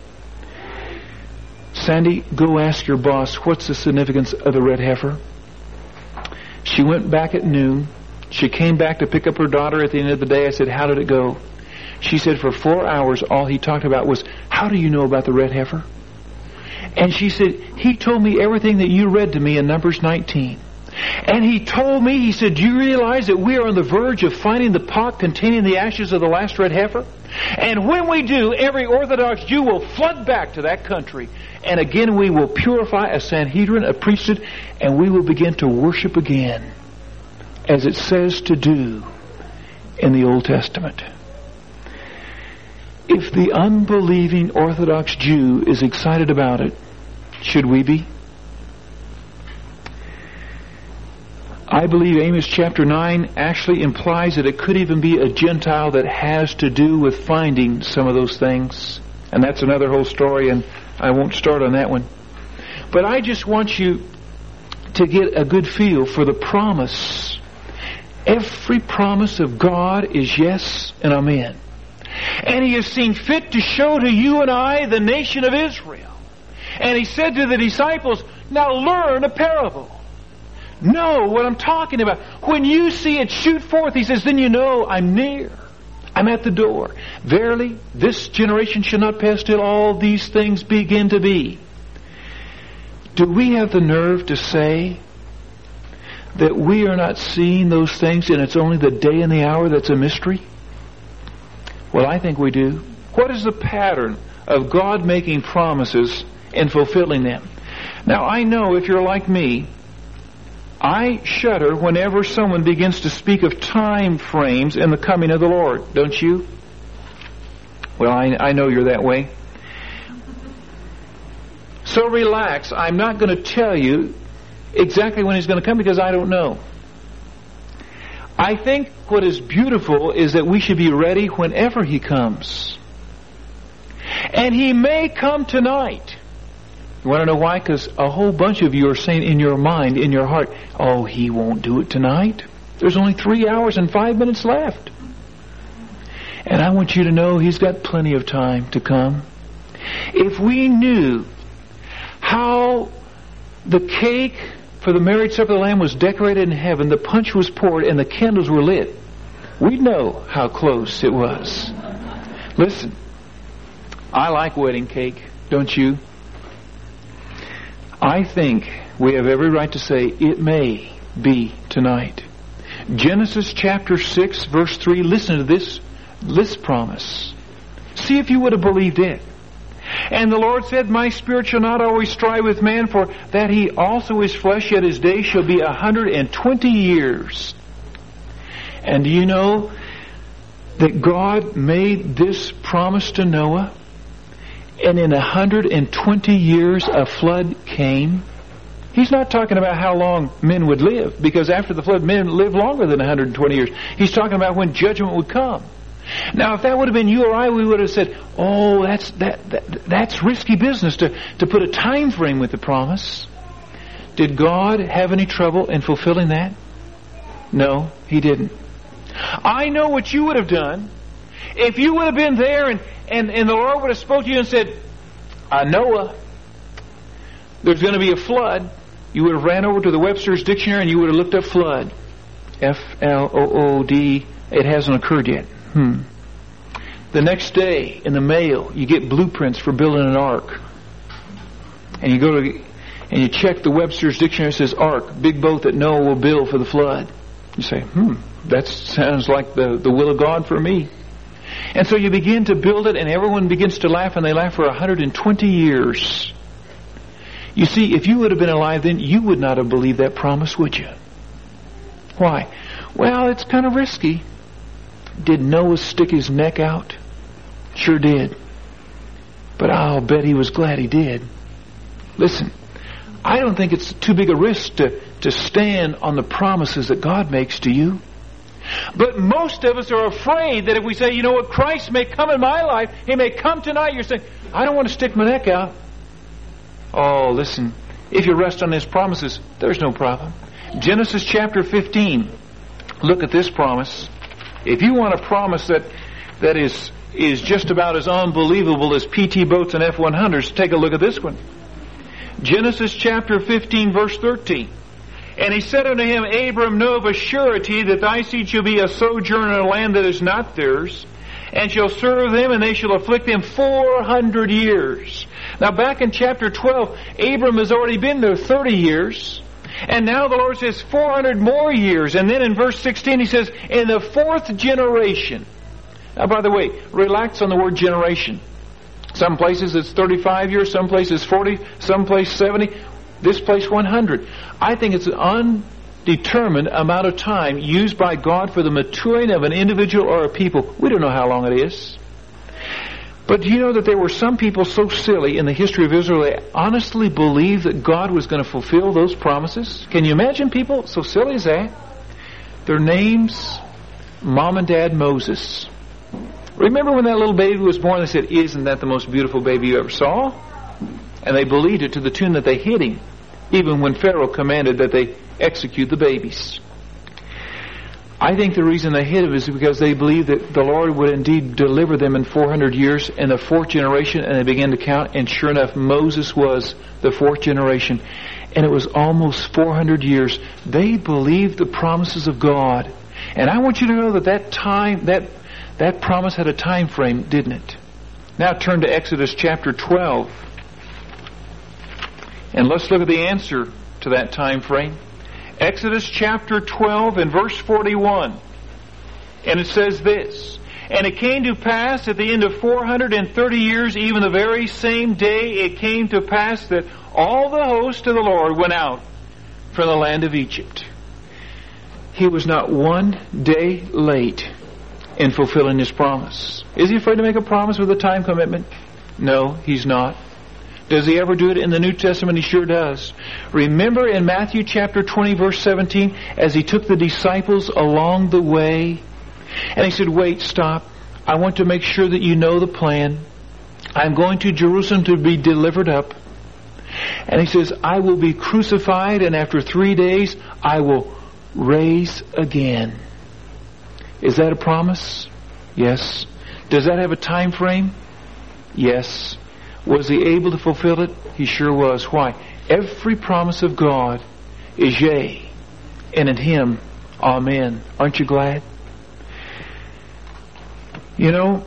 Sandy, go ask your boss what's the significance of the red heifer. She went back at noon. She came back to pick up her daughter at the end of the day. I said, how did it go? She said for four hours all he talked about was, how do you know about the red heifer? And she said, he told me everything that you read to me in Numbers nineteen. And he told me, he said, do you realize that we are on the verge of finding the pot containing the ashes of the last red heifer? And when we do, every Orthodox Jew will flood back to that country. And again we will purify a Sanhedrin, a priesthood, and we will begin to worship again, as it says to do in the Old Testament. If the unbelieving Orthodox Jew is excited about it, should we be? I believe Amos chapter nine actually implies that it could even be a Gentile that has to do with finding some of those things. And that's another whole story, and I won't start on that one. But I just want you to get a good feel for the promise. Every promise of God is yes and amen. And He has seen fit to show to you and I the nation of Israel. And He said to the disciples, now learn a parable. Know what I'm talking about. When you see it shoot forth, He says, then you know I'm near. I'm at the door. Verily, this generation shall not pass till all these things begin to be. Do we have the nerve to say that we are not seeing those things and it's only the day and the hour that's a mystery? Well, I think we do. What is the pattern of God making promises and fulfilling them? Now, I know if you're like me, I shudder whenever someone begins to speak of time frames in the coming of the Lord. Don't you? Well, I, I know you're that way. So relax. I'm not going to tell you exactly when He's going to come because I don't know. I think what is beautiful is that we should be ready whenever He comes. And He may come tonight. You want to know why? Because a whole bunch of you are saying in your mind, in your heart, oh, He won't do it tonight. There's only three hours and five minutes left. And I want you to know He's got plenty of time to come. If we knew how the cake for the marriage supper of the Lamb was decorated in heaven, the punch was poured, and the candles were lit, we'd know how close it was. Listen, I like wedding cake, don't you? I think we have every right to say it may be tonight. Genesis chapter six verse three, listen to this, this promise. See if you would have believed it. And the Lord said, my spirit shall not always strive with man, for that he also is flesh, yet his days shall be a hundred and twenty years. And do you know that God made this promise to Noah? And in a hundred and twenty years a flood came. He's not talking about how long men would live, because after the flood men lived longer than one hundred twenty years. He's talking about when judgment would come. Now, if that would have been you or I, we would have said, oh, that's that, that that's risky business to, to put a time frame with the promise. Did God have any trouble in fulfilling that? No, He didn't. I know what you would have done. If you would have been there and, and, and the Lord would have spoke to you and said, uh, Noah, there's going to be a flood, you would have ran over to the Webster's Dictionary and you would have looked up flood. F L O O D. It hasn't occurred yet. Hmm. The next day in the mail, you get blueprints for building an ark. And you go to and you check the Webster's Dictionary. It says ark, big boat that Noah will build for the flood. You say, hmm, that sounds like the, the will of God for me. And so you begin to build it, and everyone begins to laugh, and they laugh for one hundred twenty years. You see, if you would have been alive then, you would not have believed that promise, would you? Why? Well, it's kind of risky. Did Noah stick his neck out? Sure did. But I'll bet he was glad he did. Listen, I don't think it's too big a risk to, to stand on the promises that God makes to you. But most of us are afraid that if we say, you know what, Christ may come in my life, He may come tonight, you're saying, I don't want to stick my neck out. Oh, listen, if you rest on His promises, there's no problem. Genesis chapter fifteen, look at this promise. If you want a promise that that is is just about as unbelievable as P T boats and F one hundreds, take a look at this one. Genesis chapter fifteen, verse thirteen. And he said unto him, Abram, know of a surety that thy seed shall be a sojourner in a land that is not theirs, and shall serve them, and they shall afflict them four hundred years. Now back in chapter twelve, Abram has already been there thirty years. And now the Lord says four hundred more years. And then in verse sixteen he says, in the fourth generation. Now by the way, relax on the word generation. Some places it's thirty-five years, some places forty, some place seventy, this place one hundred. I think it's determined amount of time used by God for the maturing of an individual or a people. We don't know how long it is. But do you know that there were some people so silly in the history of Israel, they honestly believed that God was going to fulfill those promises? Can you imagine people so silly as that? Their names, Mom and Dad Moses. Remember when that little baby was born, they said, "Isn't that the most beautiful baby you ever saw?" And they believed it to the tune that they hid him, even when Pharaoh commanded that they execute the babies. I think the reason they hid him is because they believed that the Lord would indeed deliver them in four hundred years in the fourth generation, and they began to count, and sure enough, Moses was the fourth generation. And it was almost four hundred years. They believed the promises of God. And I want you to know that that time, that, that promise had a time frame, didn't it? Now turn to Exodus chapter twelve. And let's look at the answer to that time frame. Exodus chapter twelve and verse forty-one. And it says this, "And it came to pass at the end of four hundred thirty years, even the very same day, it came to pass that all the host of the Lord went out from the land of Egypt." He was not one day late in fulfilling his promise. Is he afraid to make a promise with a time commitment? No, he's not. Does he ever do it in the New Testament? He sure does. Remember in Matthew chapter twenty, verse seventeen, as he took the disciples along the way, and he said, "Wait, stop. I want to make sure that you know the plan. I'm going to Jerusalem to be delivered up." And he says, "I will be crucified, and after three days I will raise again." Is that a promise? Yes. Does that have a time frame? Yes. Was he able to fulfill it? He sure was. Why? Every promise of God is yea, and in Him, amen. Aren't you glad? You know,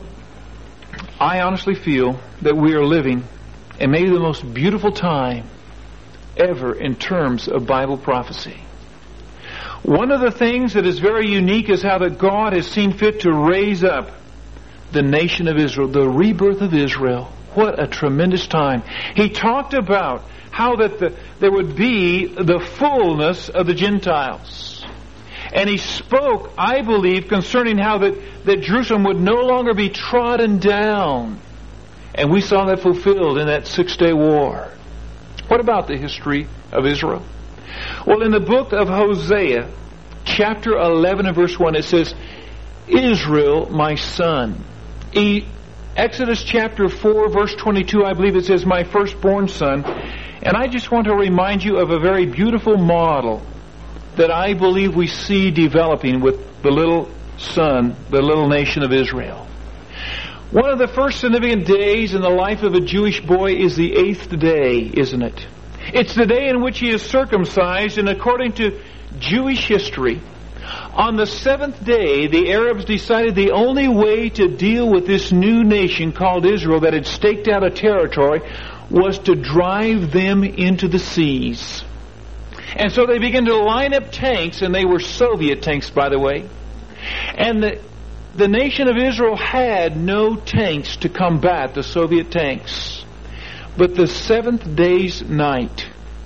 I honestly feel that we are living in maybe the most beautiful time ever in terms of Bible prophecy. One of the things that is very unique is how that God has seen fit to raise up the nation of Israel, the rebirth of Israel. What a tremendous time. He talked about how that the, there would be the fullness of the Gentiles. And he spoke, I believe, concerning how that, that Jerusalem would no longer be trodden down. And we saw that fulfilled in that Six-Day War. What about the history of Israel? Well, in the book of Hosea, chapter eleven and verse one, it says, "Israel, my son." He, Exodus chapter four, verse twenty-two, I believe it says, "My firstborn son." And I just want to remind you of a very beautiful model that I believe we see developing with the little son, the little nation of Israel. One of the first significant days in the life of a Jewish boy is the eighth day, isn't it? It's the day in which he is circumcised, and according to Jewish history, on the seventh day, the Arabs decided the only way to deal with this new nation called Israel that had staked out a territory was to drive them into the seas. And so they began to line up tanks, and they were Soviet tanks, by the way. And the, the nation of Israel had no tanks to combat the Soviet tanks. But the seventh day's night,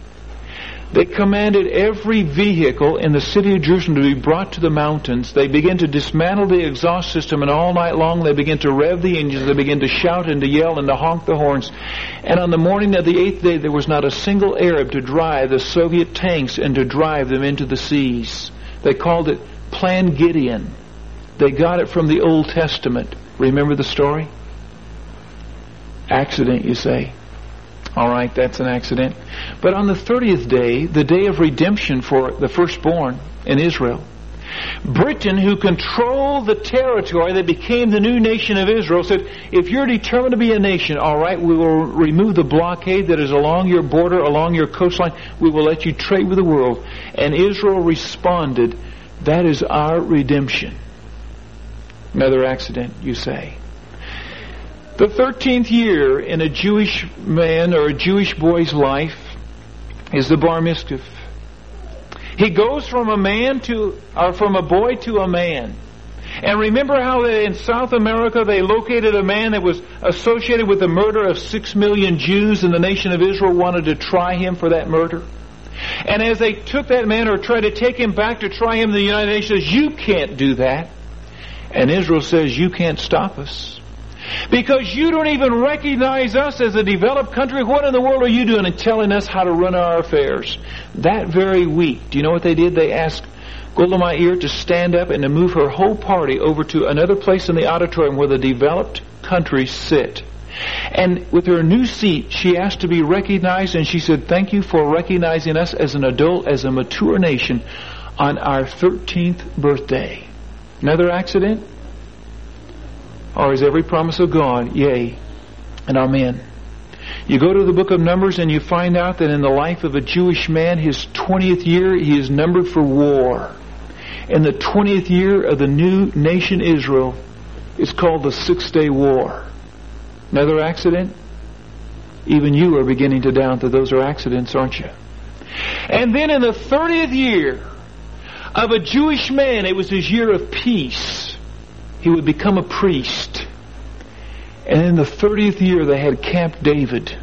they commanded every vehicle in the city of Jerusalem to be brought to the mountains. They began to dismantle the exhaust system, and all night long they began to rev the engines. They began to shout and to yell and to honk the horns. And on the morning of the eighth day, there was not a single Arab to drive the Soviet tanks and to drive them into the seas. They called it Plan Gideon. They got it from the Old Testament. Remember the story? Accident, you say. All right, that's an accident. But on the thirtieth day, the day of redemption for the firstborn in Israel, Britain, who controlled the territory that became the new nation of Israel, said, "If you're determined to be a nation, all right, we will remove the blockade that is along your border, along your coastline. We will let you trade with the world." And Israel responded, "That is our redemption." Another accident, you say. The thirteenth year in a Jewish man or a Jewish boy's life is the bar mitzvah. He goes from a man to, or from a boy to a man. And remember how they, in South America they located a man that was associated with the murder of six million Jews, and the nation of Israel wanted to try him for that murder? And as they took that man or tried to take him back to try him in the United Nations, you can't do that. And Israel says, you can't stop us. Because you don't even recognize us as a developed country. What in the world are you doing in telling us how to run our affairs? That very week, do you know what they did? They asked Golda Meir to stand up and to move her whole party over to another place in the auditorium where the developed countries sit. And with her new seat, she asked to be recognized, and she said, thank you for recognizing us as an adult, as a mature nation on our thirteenth birthday. Another accident? Or is every promise of God, yea and amen? You go to the book of Numbers and you find out that in the life of a Jewish man, his twentieth year, he is numbered for war. In the twentieth year of the new nation Israel, it's called the Six-Day War. Another accident? Even you are beginning to doubt that those are accidents, aren't you? And then in the thirtieth year of a Jewish man, it was his year of peace. He would become a priest. And in the thirtieth year, they had Camp David.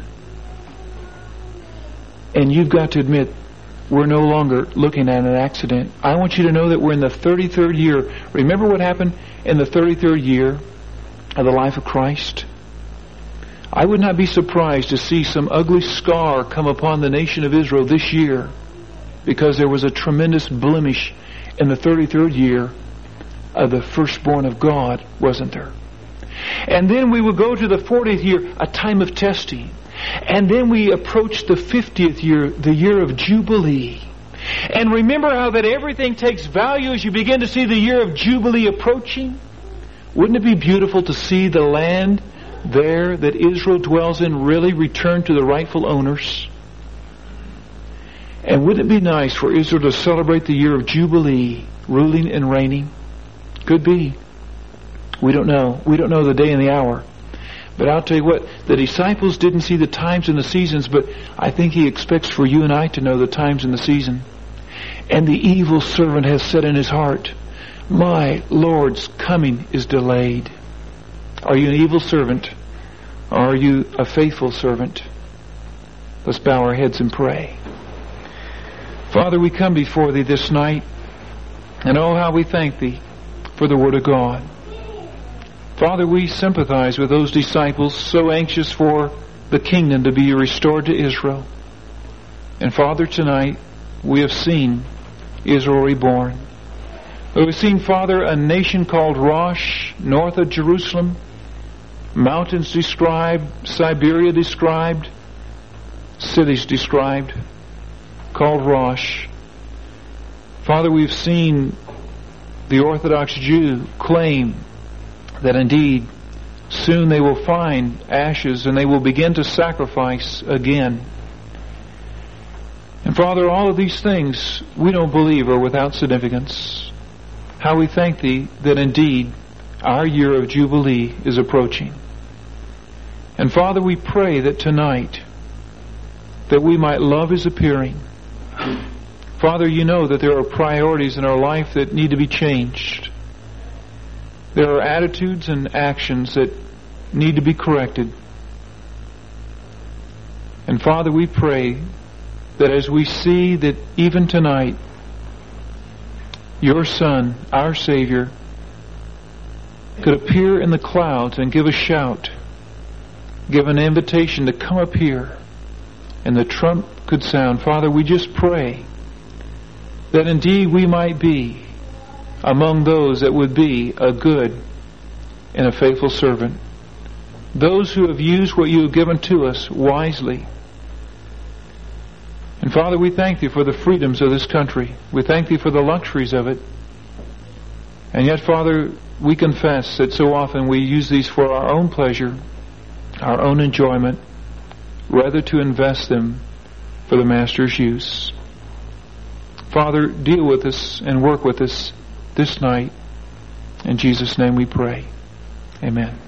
And you've got to admit, we're no longer looking at an accident. I want you to know that we're in the thirty-third year. Remember what happened in the thirty-third year of the life of Christ? I would not be surprised to see some ugly scar come upon the nation of Israel this year, because there was a tremendous blemish in the thirty-third year of the firstborn of God, wasn't there? And then we would go to the fortieth year, a time of testing. And then we approach the fiftieth year, the year of Jubilee. And remember how that everything takes value as you begin to see the year of Jubilee approaching? Wouldn't it be beautiful to see the land there that Israel dwells in really return to the rightful owners? And wouldn't it be nice for Israel to celebrate the year of Jubilee, ruling and reigning? Could be. We don't know. We don't know the day and the hour. But I'll tell you what, the disciples didn't see the times and the seasons, but I think He expects for you and I to know the times and the season. And the evil servant has said in his heart, my Lord's coming is delayed. Are you an evil servant? Or are you a faithful servant? Let's bow our heads and pray. Father, we come before Thee this night, and oh, how we thank Thee for the Word of God. Father, we sympathize with those disciples so anxious for the kingdom to be restored to Israel. And Father, tonight we have seen Israel reborn. We have seen, Father, a nation called Rosh, north of Jerusalem, mountains described, Siberia described, cities described, called Rosh. Father, we've seen the Orthodox Jew claim that indeed soon they will find ashes and they will begin to sacrifice again. And Father, all of these things we don't believe are without significance. How we thank Thee that indeed our year of Jubilee is approaching. And Father, we pray that tonight that we might love His appearing. Father, You know that there are priorities in our life that need to be changed. There are attitudes and actions that need to be corrected. And Father, we pray that as we see that even tonight, Your Son, our Savior, could appear in the clouds and give a shout, give an invitation to come up here, and the trump could sound. Father, we just pray that indeed we might be among those that would be a good and a faithful servant. Those who have used what You have given to us wisely. And Father, we thank Thee for the freedoms of this country. We thank Thee for the luxuries of it. And yet, Father, we confess that so often we use these for our own pleasure, our own enjoyment, rather to invest them for the Master's use. Father, deal with us and work with us this night. In Jesus' name we pray. Amen.